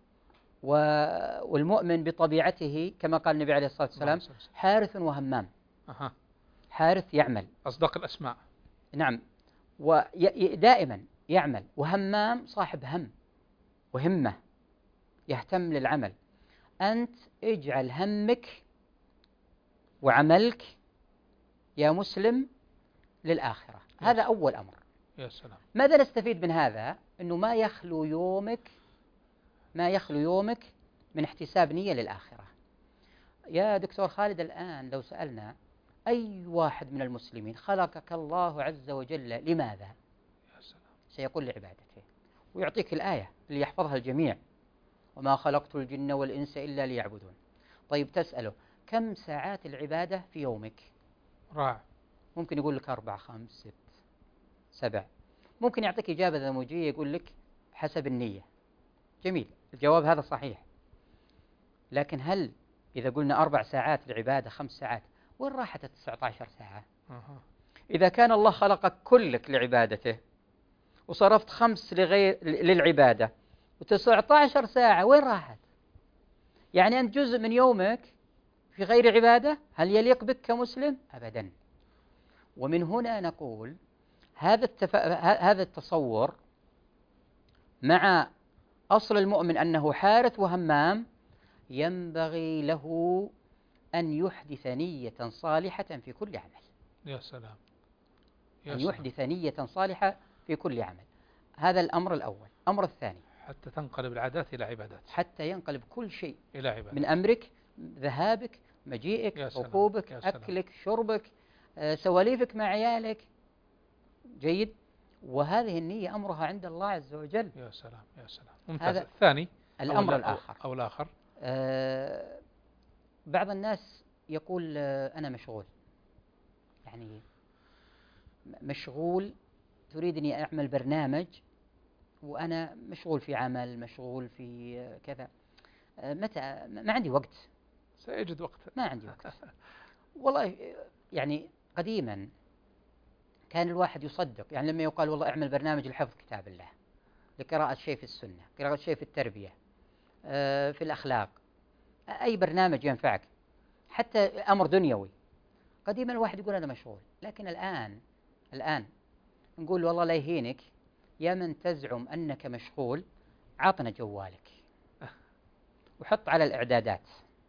والمؤمن بطبيعته كما قال النبي عليه الصلاة والسلام حارث وهمام. أها. حارث يعمل، أصدق الأسماء. نعم، ودائما يعمل. وهمام صاحب هم وهمة، يهتم للعمل. أنت اجعل همك وعملك يا مسلم للآخرة. هذا أول أمر. يا سلام. ماذا نستفيد من هذا؟ أنه ما يخلو يومك ما يخلو يومك من احتساب نية للآخرة. يا دكتور خالد، الآن لو سألنا أي واحد من المسلمين خلقك الله عز وجل لماذا؟ يا سلام. سيقول لعبادته، ويعطيك الآية اللي يحفظها الجميع: وما خلقت الجن والإنس إلا ليعبدون. طيب تسأله كم ساعات العبادة في يومك؟ رائع. ممكن يقول لك أربع خمس ست سبع. ممكن يعطيك إجابة نموذجية يقول لك حسب النية. جميل، الجواب هذا صحيح. لكن هل إذا قلنا أربع ساعات العبادة خمس ساعات، وين راحت التسعة عشر ساعة؟ أه. إذا كان الله خلقك كلك لعبادته وصرفت خمس لغير للعبادة وتسعة عشر ساعة، وين راحت؟ يعني أنت جزء من يومك في غير عبادة. هل يليق بك كمسلم؟ أبدا. ومن هنا نقول هذا التف... هذا التصور مع أصل المؤمن أنه حارث وهمام، ينبغي له أن يحدث نية صالحة في كل عمل. يا سلام. يا أن سلام. يحدث نية صالحة في كل عمل. هذا الأمر الأول. الأمر الثاني حتى تنقلب العادات إلى عبادات. حتى ينقلب كل شيء إلى عبادات. من أمرك، ذهابك، مجيئك، ركوبك، أكلك، شربك، آه، سواليفك مع عيالك. جيد. وهذه النية أمرها عند الله عز وجل. يا سلام. يا سلام. ممتاز. هذا الثاني الأمر أو الآخر أو الآخر آه بعض الناس يقول آه أنا مشغول. يعني مشغول، تريد أني أعمل برنامج وأنا مشغول في عمل، مشغول في آه كذا. آه متى؟ ما عندي وقت. سيجد وقت. ما عندي وقت. والله يعني قديما كان الواحد يصدق، يعني لما يقال والله اعمل برنامج لحفظ كتاب الله، لقراءة شيء في السنة، قراءة شيء في التربية، آه في الأخلاق، أي برنامج ينفعك، حتى أمر دنيوي. قديما الواحد يقول أنا مشغول. لكن الآن الآن نقول والله لا يهينك يا من تزعم أنك مشغول، عطنا جوالك وحط على الإعدادات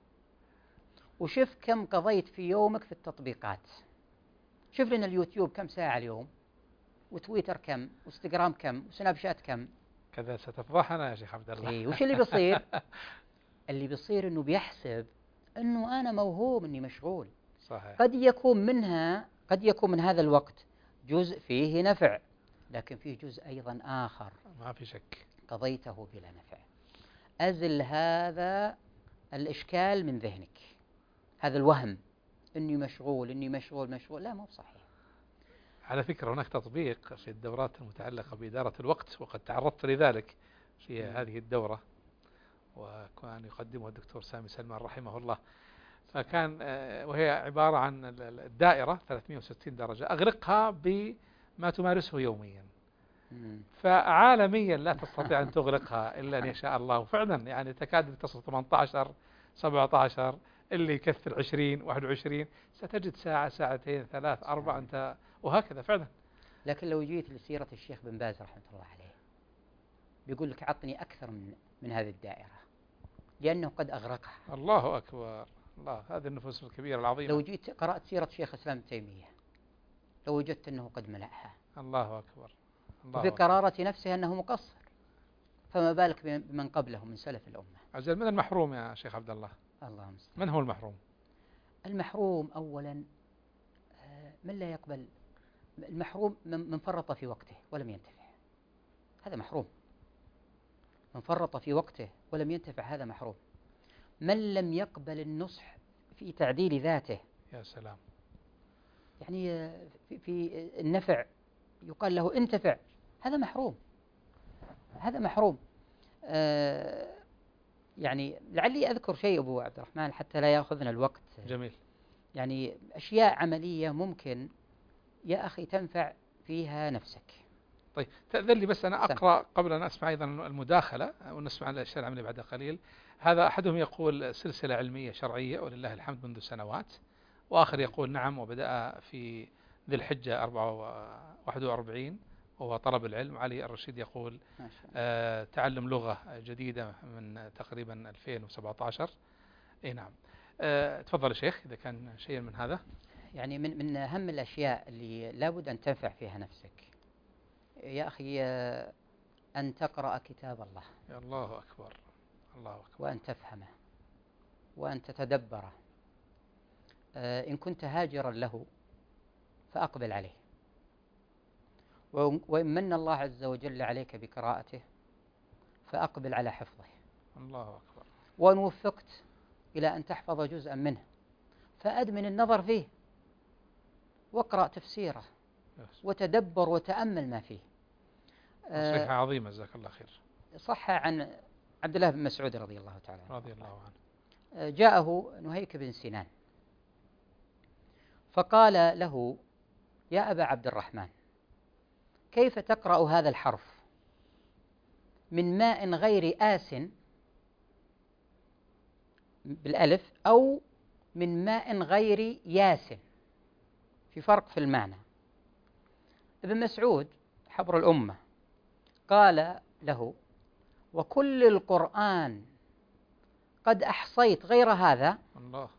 وشوف كم قضيت في يومك في التطبيقات. شوف لنا اليوتيوب كم ساعة اليوم، وتويتر كم، وانستغرام كم، وسناب شات كم. كذا ستفضحنا يا شيخ عبد الله. إيه، وش اللي بيصير؟ اللي بيصير إنه بيحسب إنه أنا موهوم إني مشغول. صحيح. قد يكون منها قد يكون من هذا الوقت جزء فيه نفع، لكن فيه جزء أيضا آخر ما في شك قضيته بلا نفع. أزل هذا الإشكال من ذهنك، هذا الوهم إني مشغول إني مشغول مشغول لا، مو صحيح. على فكرة هناك تطبيق في الدورات المتعلقة بإدارة الوقت، وقد تعرضت لذلك في هذه الدورة، وكان يقدمه الدكتور سامي سلمان رحمه الله. فكان وهي عبارة عن الدائرة ثلاثمئة وستين درجة أغلقها بما تمارسه يوميا، فعالميا لا تستطيع أن تغلقها إلا أن يشاء الله. وفعلا يعني تكاد تصل ثمانية عشر سبعة عشر، اللي يكثر عشرين واحد وعشرين، ستجد ساعة ساعتين ثلاث أربع أنت، وهكذا فعلا. لكن لو جيت لسيرة الشيخ بن باز رحمة الله عليه بيقول لك عطني أكثر من من هذه الدائرة، لأنه قد أغرقها. الله أكبر، الله، هذه النفوس الكبيرة العظيمة. لو جيت قرأت سيرة شيخ الإسلام ابن تيمية لو وجدت أنه قد ملأها. الله أكبر، الله وفي أكبر. قرارة نفسه أنه مقصر، فما بالك بمن قبله من سلف الأمة. أجل، من المحروم يا شيخ عبد الله؟ الله مستعان. من هو المحروم؟ المحروم أولا من لا يقبل. المحروم من فرط في وقته ولم ينتفع، هذا محروم. من فرط في وقته ولم ينتفع هذا محروم. من لم يقبل النصح في تعديل ذاته، يا سلام، يعني في, في النفع يقال له انتفع، هذا محروم، هذا محروم. آه يعني لعلي أذكر شيء أبو عبد الرحمن حتى لا يأخذنا الوقت. جميل. يعني أشياء عملية ممكن يا أخي تنفع فيها نفسك. طيب تأذن لي بس أنا أقرأ قبل أن أسمع أيضا المداخلة ونسمع الأشياء العملية بعد قليل. هذا أحدهم يقول سلسلة علمية شرعية ولله الحمد منذ سنوات، وآخر يقول نعم وبدأ في ذي الحجة أربعة واحد وأربعين وهو طلب العلم. علي الرشيد يقول آه تعلم لغة جديدة من تقريبا ألفين وسبعة عشر. أي نعم. آه تفضل شيخ إذا كان شيء من هذا. يعني من من أهم الأشياء اللي لابد أن تنفع فيها نفسك يا أخي أن تقرأ كتاب الله. يا الله أكبر، الله أكبر. وأن تفهمه وأن تتدبره. آه إن كنت هاجرا له فأقبل عليه، وإن من الله عز وجل عليك بقراءته فأقبل على حفظه. الله أكبر. وإن وفقت إلى أن تحفظ جزءا منه فأدمن النظر فيه واقرأ تفسيره وتدبر وتأمل ما فيه. نصيحة عظيمة جزاك الله خير. صح عن عبد الله بن مسعود رضي الله تعالى عنه رضي الله عنه، جاءه نهيك بن سنان فقال له يا أبا عبد الرحمن كيف تقرأ هذا الحرف من ماء غير آس بالألف أو من ماء غير ياس؟ في فرق في المعنى. ابن مسعود حبر الأمة قال له وكل القرآن قد أحصيت غير هذا. الله.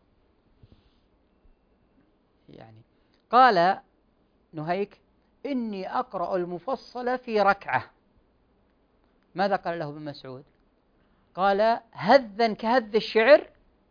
يعني قال نهيك إني أقرأ المفصل في ركعة. ماذا قال له ابن مسعود؟ قال هذا كهذ الشعر،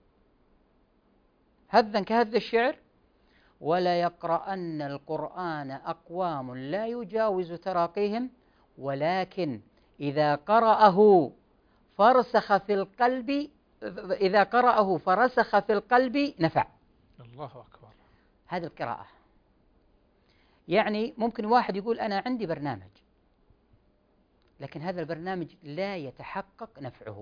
هذا كهذ الشعر ولا يقرأن القرآن أقوام لا يجاوز تراقيهم ولكن إذا قرأه فرسخ في القلب إذا قرأه فرسخ في القلب نفع. الله أكبر. هذه القراءة. يعني ممكن واحد يقول أنا عندي برنامج لكن هذا البرنامج لا يتحقق نفعه.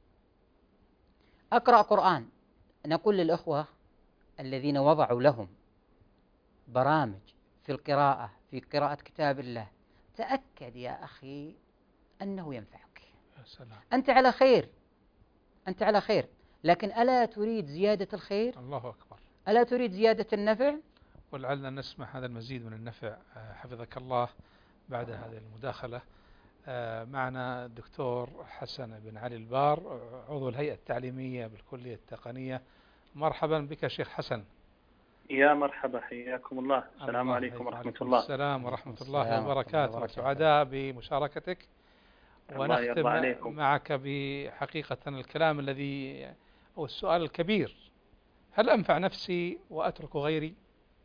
أقرأ قرآن. نقول للأخوة الذين وضعوا لهم برامج في القراءة في قراءة كتاب الله تأكد يا أخي أنه ينفعك. يا سلام. أنت على خير، أنت على خير، لكن ألا تريد زيادة الخير؟ الله أكبر. ألا تريد زيادة النفع؟ ولعلنا نسمع هذا المزيد من النفع حفظك الله بعد هذه المداخلة. معنا الدكتور حسن بن علي البار عضو الهيئة التعليمية بالكلية التقنية. مرحبا بك شيخ حسن. يا مرحبا، حياكم الله. السلام عليكم ورحمة الله. السلام ورحمة الله وبركاته. سعداء بمشاركتك. ونختم معك بحقيقة الكلام الذي هو السؤال الكبير: هل أنفع نفسي وأترك غيري؟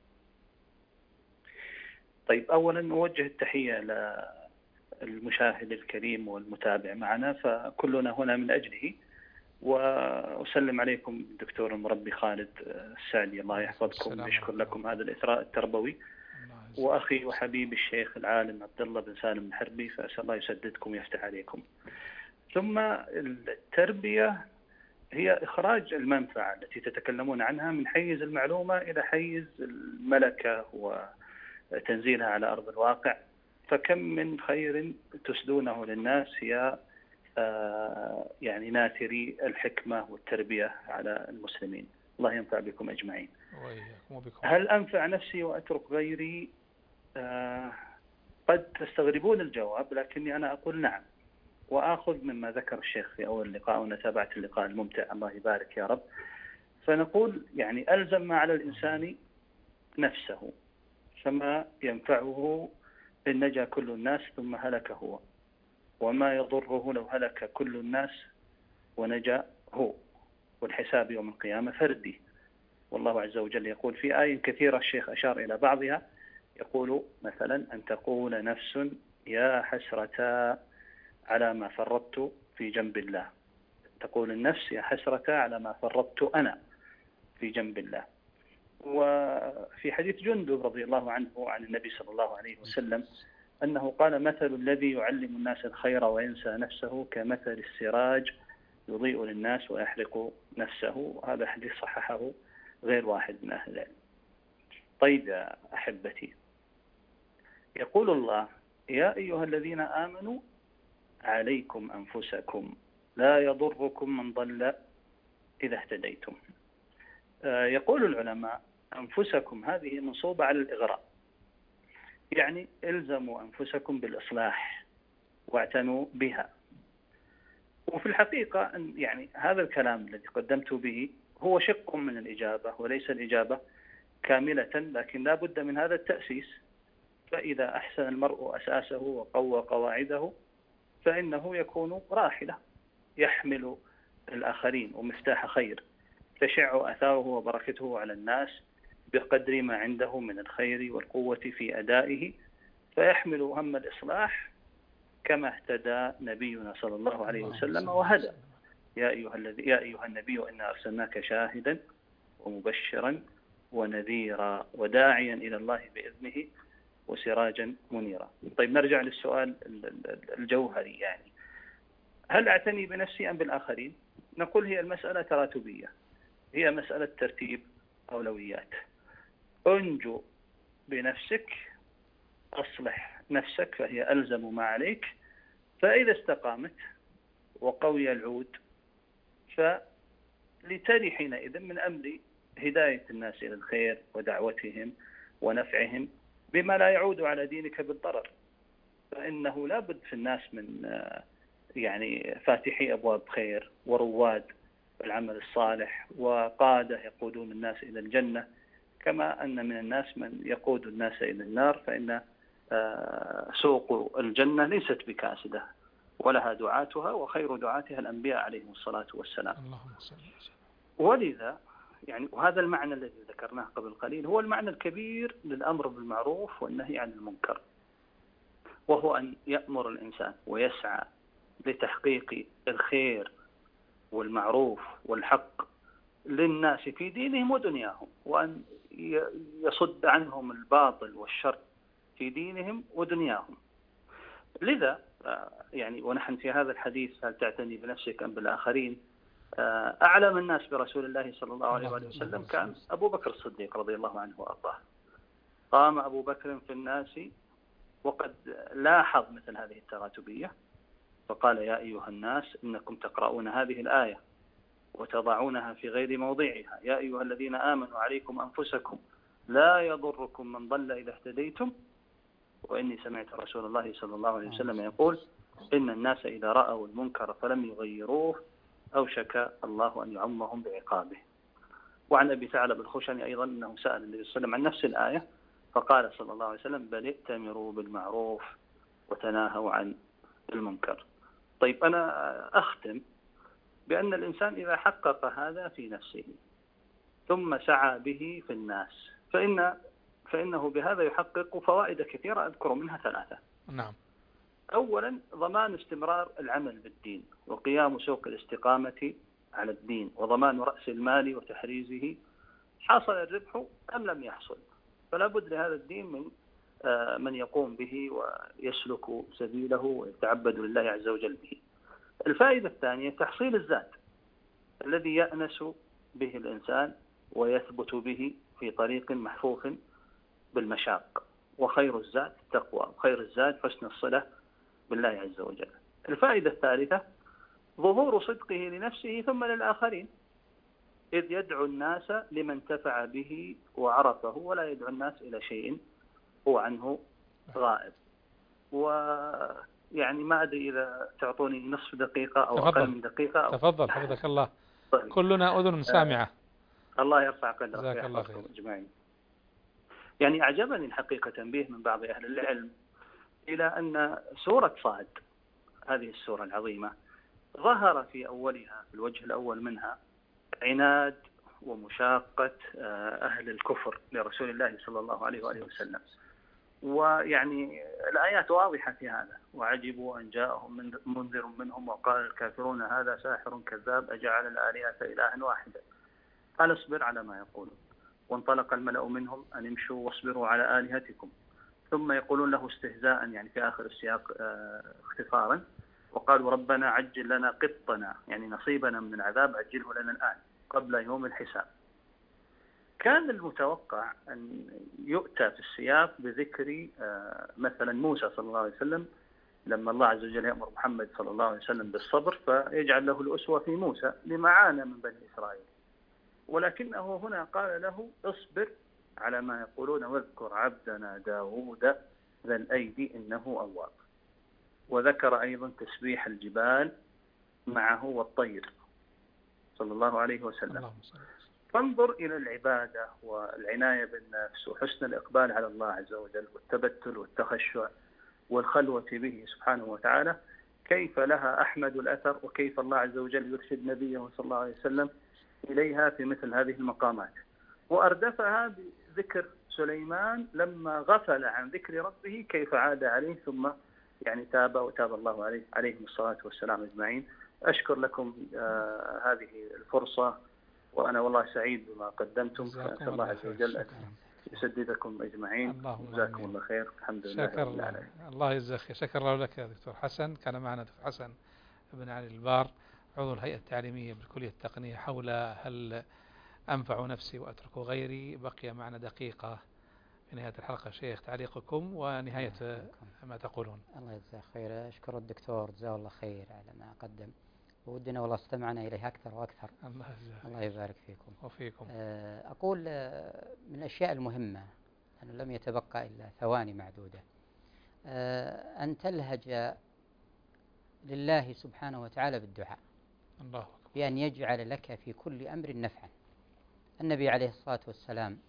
طيب، أولا نوجه التحية للمشاهد الكريم والمتابع معنا، فكلنا هنا من أجله. وأسلم عليكم دكتور المربي خالد السعدي، الله يحفظكم ويشكر لكم هذا الإثراء التربوي، وأخي وحبيبي الشيخ العالم عبد الله بن سالم الحربي، فأسأل الله يسددكم ويفتح عليكم. ثم التربية هي إخراج المنفعة التي تتكلمون عنها من حيز المعلومة إلى حيز الملكة وتنزيلها على أرض الواقع. فكم من خير تسدونه للناس هي يعني ناثري الحكمة والتربية على المسلمين. الله ينفع بكم أجمعين. هل أنفع نفسي وأترك غيري؟ قد تستغربون الجواب، لكني أنا أقول نعم، وآخذ مما ذكر الشيخ في أول اللقاء، ونتابعت اللقاء الممتع الله يبارك يا رب. فنقول يعني ألزم ما على الإنسان نفسه، فما ينفعه إن نجا كل الناس ثم هلك هو، وما يضره لو هلك كل الناس ونجا هو، والحساب يوم القيامة فردي. والله عز وجل يقول في آية كثيرة، الشيخ أشار إلى بعضها، يقول مثلا أن تقول نفس يا حسرة على ما فرطت في جنب الله. تقول النفس يا حسرة على ما فرطت أنا في جنب الله. وفي حديث جندب رضي الله عنه عن النبي صلى الله عليه وسلم أنه قال مثل الذي يعلم الناس الخير وينسى نفسه كمثل السراج يضيء للناس ويحرق نفسه. هذا حديث صححه غير واحد من أهل العلم. طيب يا أحبتي، يقول الله يا أيها الذين آمنوا عليكم أنفسكم لا يضركم من ضل إذا اهتديتم. يقول العلماء أنفسكم هذه منصوبة على الإغراء، يعني الزموا أنفسكم بالإصلاح واعتنوا بها. وفي الحقيقة أن يعني هذا الكلام الذي قدمت به هو شق من الإجابة وليس الإجابة كاملة، لكن لا بد من هذا التأسيس. فإذا أحسن المرء أساسه وقوى قواعده فإنه يكون راحلة يحمل الآخرين ومفتاح خير تشع أثاره وبركته على الناس بقدر ما عنده من الخير والقوة في أدائه، فيحمل هم الإصلاح كما اهتدى نبينا صلى الله عليه وسلم وهدى. يا أيها الذي يا أيها النبي إنا أرسلناك شاهدا ومبشرا ونذيرا وداعيا إلى الله بإذنه وسراجا منيرا. طيب نرجع للسؤال الجوهري، يعني هل أعتني بنفسي أم بالآخرين؟ نقول هي المسألة تراتبية، هي مسألة ترتيب أولويات. أنجو بنفسك، أصلح نفسك فهي ألزم ما عليك، فإذا استقامت وقوي العود فلتري حينئذ من أمر هداية الناس إلى الخير ودعوتهم ونفعهم بما لا يعود على دينك بالضرر. فإنه لا بد في الناس من يعني فاتحي أبواب خير ورواد العمل الصالح وقادة يقودون الناس إلى الجنة، كما أن من الناس من يقود الناس إلى النار. فإن سوق الجنة ليست بكاسدة ولها دعاتها، وخير دعاتها الأنبياء عليهم الصلاة والسلام. ولذا يعني وهذا المعنى الذي ذكرناه قبل قليل هو المعنى الكبير للأمر بالمعروف والنهي عن المنكر، وهو أن يأمر الإنسان ويسعى لتحقيق الخير والمعروف والحق للناس في دينهم ودنياهم، وأن يصد عنهم الباطل والشر في دينهم ودنياهم. لذا يعني ونحن في هذا الحديث هل تعتني بنفسك أم بالآخرين، أعلم الناس برسول الله صلى الله عليه وسلم كان أبو بكر الصديق رضي الله عنه وأرضاه. قام أبو بكر في الناس وقد لاحظ مثل هذه التراتبية فقال يا أيها الناس إنكم تقرؤون هذه الآية وتضعونها في غير موضعها، يا أيها الذين آمنوا عليكم أنفسكم لا يضركم من ضل إذا اهتديتم، وإني سمعت رسول الله صلى الله عليه وسلم يقول إن الناس إذا رأوا المنكر فلم يغيروه أوشك الله أن يعمهم بعقابه. وعن أبي ثعلب الخشني أيضا أنه سأل النبي صلى الله عليه وسلم عن نفس الآية فقال صلى الله عليه وسلم بل ائتمروا بالمعروف وتناهوا عن المنكر. طيب أنا أختم بأن الإنسان إذا حقق هذا في نفسه ثم سعى به في الناس فإن فإنه بهذا يحقق فوائد كثيرة أذكر منها ثلاثة. نعم. أولا ضمان استمرار العمل بالدين وقيام سوق الاستقامة على الدين، وضمان رأس المال وتحريزه حصل الربح أم لم يحصل، فلا بد لهذا الدين من من يقوم به ويسلك سبيله ويتعبد لله عز وجل به. الفائدة الثانية تحصيل الزاد الذي يأنس به الإنسان ويثبت به في طريق محفوف بالمشاق، وخير الزاد التقوى، وخير الزاد حسن الصلة بالله عز وجل. الفائدة الثالثة ظهور صدقه لنفسه ثم للآخرين، إذ يدعو الناس لما انتفع به وعرفه، ولا يدعو الناس إلى شيء هو عنه غائب. ويعني ما أدري إذا تعطوني نصف دقيقة أو تفضل. أقل من دقيقة أو تفضل حفظك الله. طيب. كلنا أذن سامعة. آه الله يرفع قدرك جزاك الله خير. أجمعين. يعني أعجبني الحقيقة تنبيه من بعض أهل العلم إلى أن سورة صاد، هذه السورة العظيمة، ظهر في أولها في الوجه الأول منها عناد ومشاقة أهل الكفر لرسول الله صلى الله عليه وآله وسلم. ويعني الآيات واضحة في هذا، وعجبوا أن جاءهم منذر منهم وقال الكافرون هذا ساحر كذاب أجعل الآلهة إلها واحدا قال اصبر على ما يقولون وانطلق الملأ منهم أن امشوا واصبروا على آلهتكم، ثم يقولون له استهزاء يعني في آخر السياق اختصارا، وقالوا ربنا عجل لنا قطنا يعني نصيبنا من العذاب عجله لنا الآن قبل يوم الحساب. كان المتوقع أن يؤتى في السياق بذكر مثلا موسى صلى الله عليه وسلم، لما الله عز وجل يأمر محمد صلى الله عليه وسلم بالصبر فيجعل له الأسوة في موسى لما عانى من بني إسرائيل، ولكنه هنا قال له اصبر على ما يقولون واذكر عبدنا داود ذا الأيدي إنه أواب. وذكر أيضا تسبيح الجبال معه والطير صلى الله عليه وسلم. فانظر إلى العبادة والعناية بالنفس وحسن الإقبال على الله عز وجل والتبتل والتخشع والخلوة به سبحانه وتعالى، كيف لها أحمد الأثر، وكيف الله عز وجل يرشد نبيه صلى الله عليه وسلم إليها في مثل هذه المقامات. وأردفها بذكر سليمان لما غفل عن ذكر ربه كيف عاد عليه ثم يعني تاب وتاب الله عليه عليهم الصلاة والسلام أجمعين. أشكر لكم آه هذه الفرصة، وأنا والله سعيد بما قدمتم، فأسأل الله عز وجل أن يسددكم أجمعين. جزاكم الله خير. الحمد لله رب العالمين. الله يجزاك خير. شكر الله لك يا دكتور حسن. كان معنا دكتور حسن بن علي البار عضو الهيئة التعليمية بالكلية التقنية حول هل أنفع نفسي وأترك غيري. بقي معنا دقيقة في نهاية الحلقة شيخ تعليقكم ونهاية ما تقولون. الله يجزاه خير. أشكر الدكتور جزاه الله خير على ما قدم، ودنا والله استمعنا إليه أكثر وأكثر. الله يجزاه. الله يبارك فيكم وفيكم. أقول من الأشياء المهمة أنه لم يتبقى إلا ثواني معدودة، أن تلهج لله سبحانه وتعالى بالدعاء، الله بأن يجعل لك في كل أمر نفعا. النبي عليه الصلاة والسلام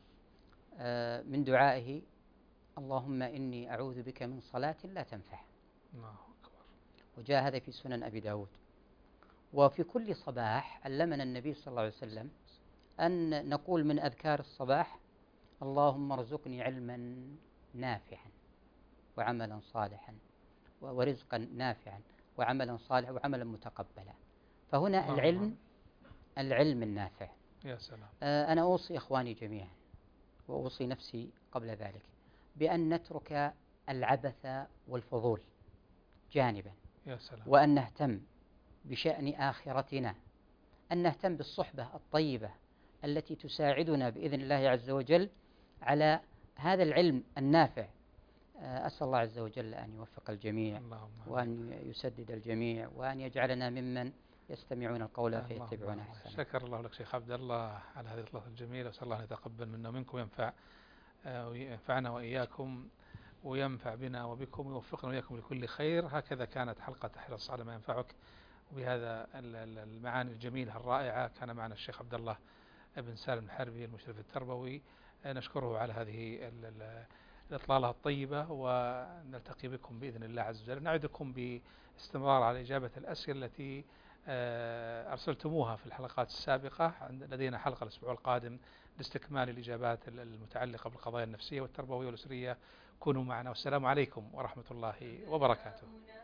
من دعائه اللهم إني أعوذ بك من صلاة لا تنفع. الله أكبر. وجاء هذا في سنن أبي داود. وفي كل صباح علمنا النبي صلى الله عليه وسلم أن نقول من أذكار الصباح اللهم ارزقني علما نافعا وعملا صالحا ورزقا نافعا وعملا صالحا وعملا متقبلا. فهنا العلم العلم النافع. يا سلام. أنا أوصي إخواني جميعا وأوصي نفسي قبل ذلك بأن نترك العبث والفضول جانبا. يا سلام. وأن نهتم بشأن آخرتنا، أن نهتم بالصحبة الطيبة التي تساعدنا بإذن الله عز وجل على هذا العلم النافع. أسأل الله عز وجل أن يوفق الجميع وأن يسدد الجميع وأن يجعلنا ممن يستمعون القول فيتبعون أحسنه. شكر الله لك شيخ عبد الله على هذه الإطلاق الجميلة، وأسأل الله أن يتقبل منا ومنكم، ينفع وينفعنا وإياكم وينفع بنا وبكم ويوفقنا وإياكم لكل خير. هكذا كانت حلقة احرص على ما ينفعك، وبهذا المعاني الجميلة الرائعة كان معنا الشيخ عبد الله بن سالم الحربي المشرف التربوي. نشكره على هذه الإطلالة الطيبة، ونلتقي بكم بإذن الله عز وجل. نعدكم باستمرار على إجابة الأسئلة التي أرسلتموها في الحلقات السابقة. لدينا حلقة الأسبوع القادم لاستكمال الإجابات المتعلقة بالقضايا النفسية والتربوية والأسرية. كونوا معنا، والسلام عليكم ورحمة الله وبركاته.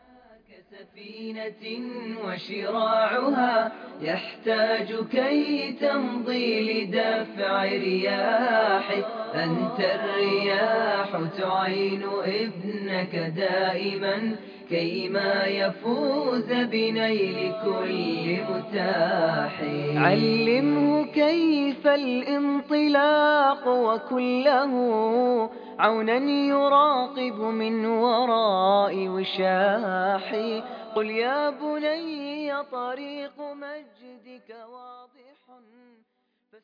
كسفينة وشراعها يحتاج كي تمضي لدفع رياح. أنت الرياح تعين ابنك دائما كيما يفوز بنيل كل متاح. علمه كيف الانطلاق وكله عونا يراقب من وراء وشاح. قل يا بني طريق مجدك واضح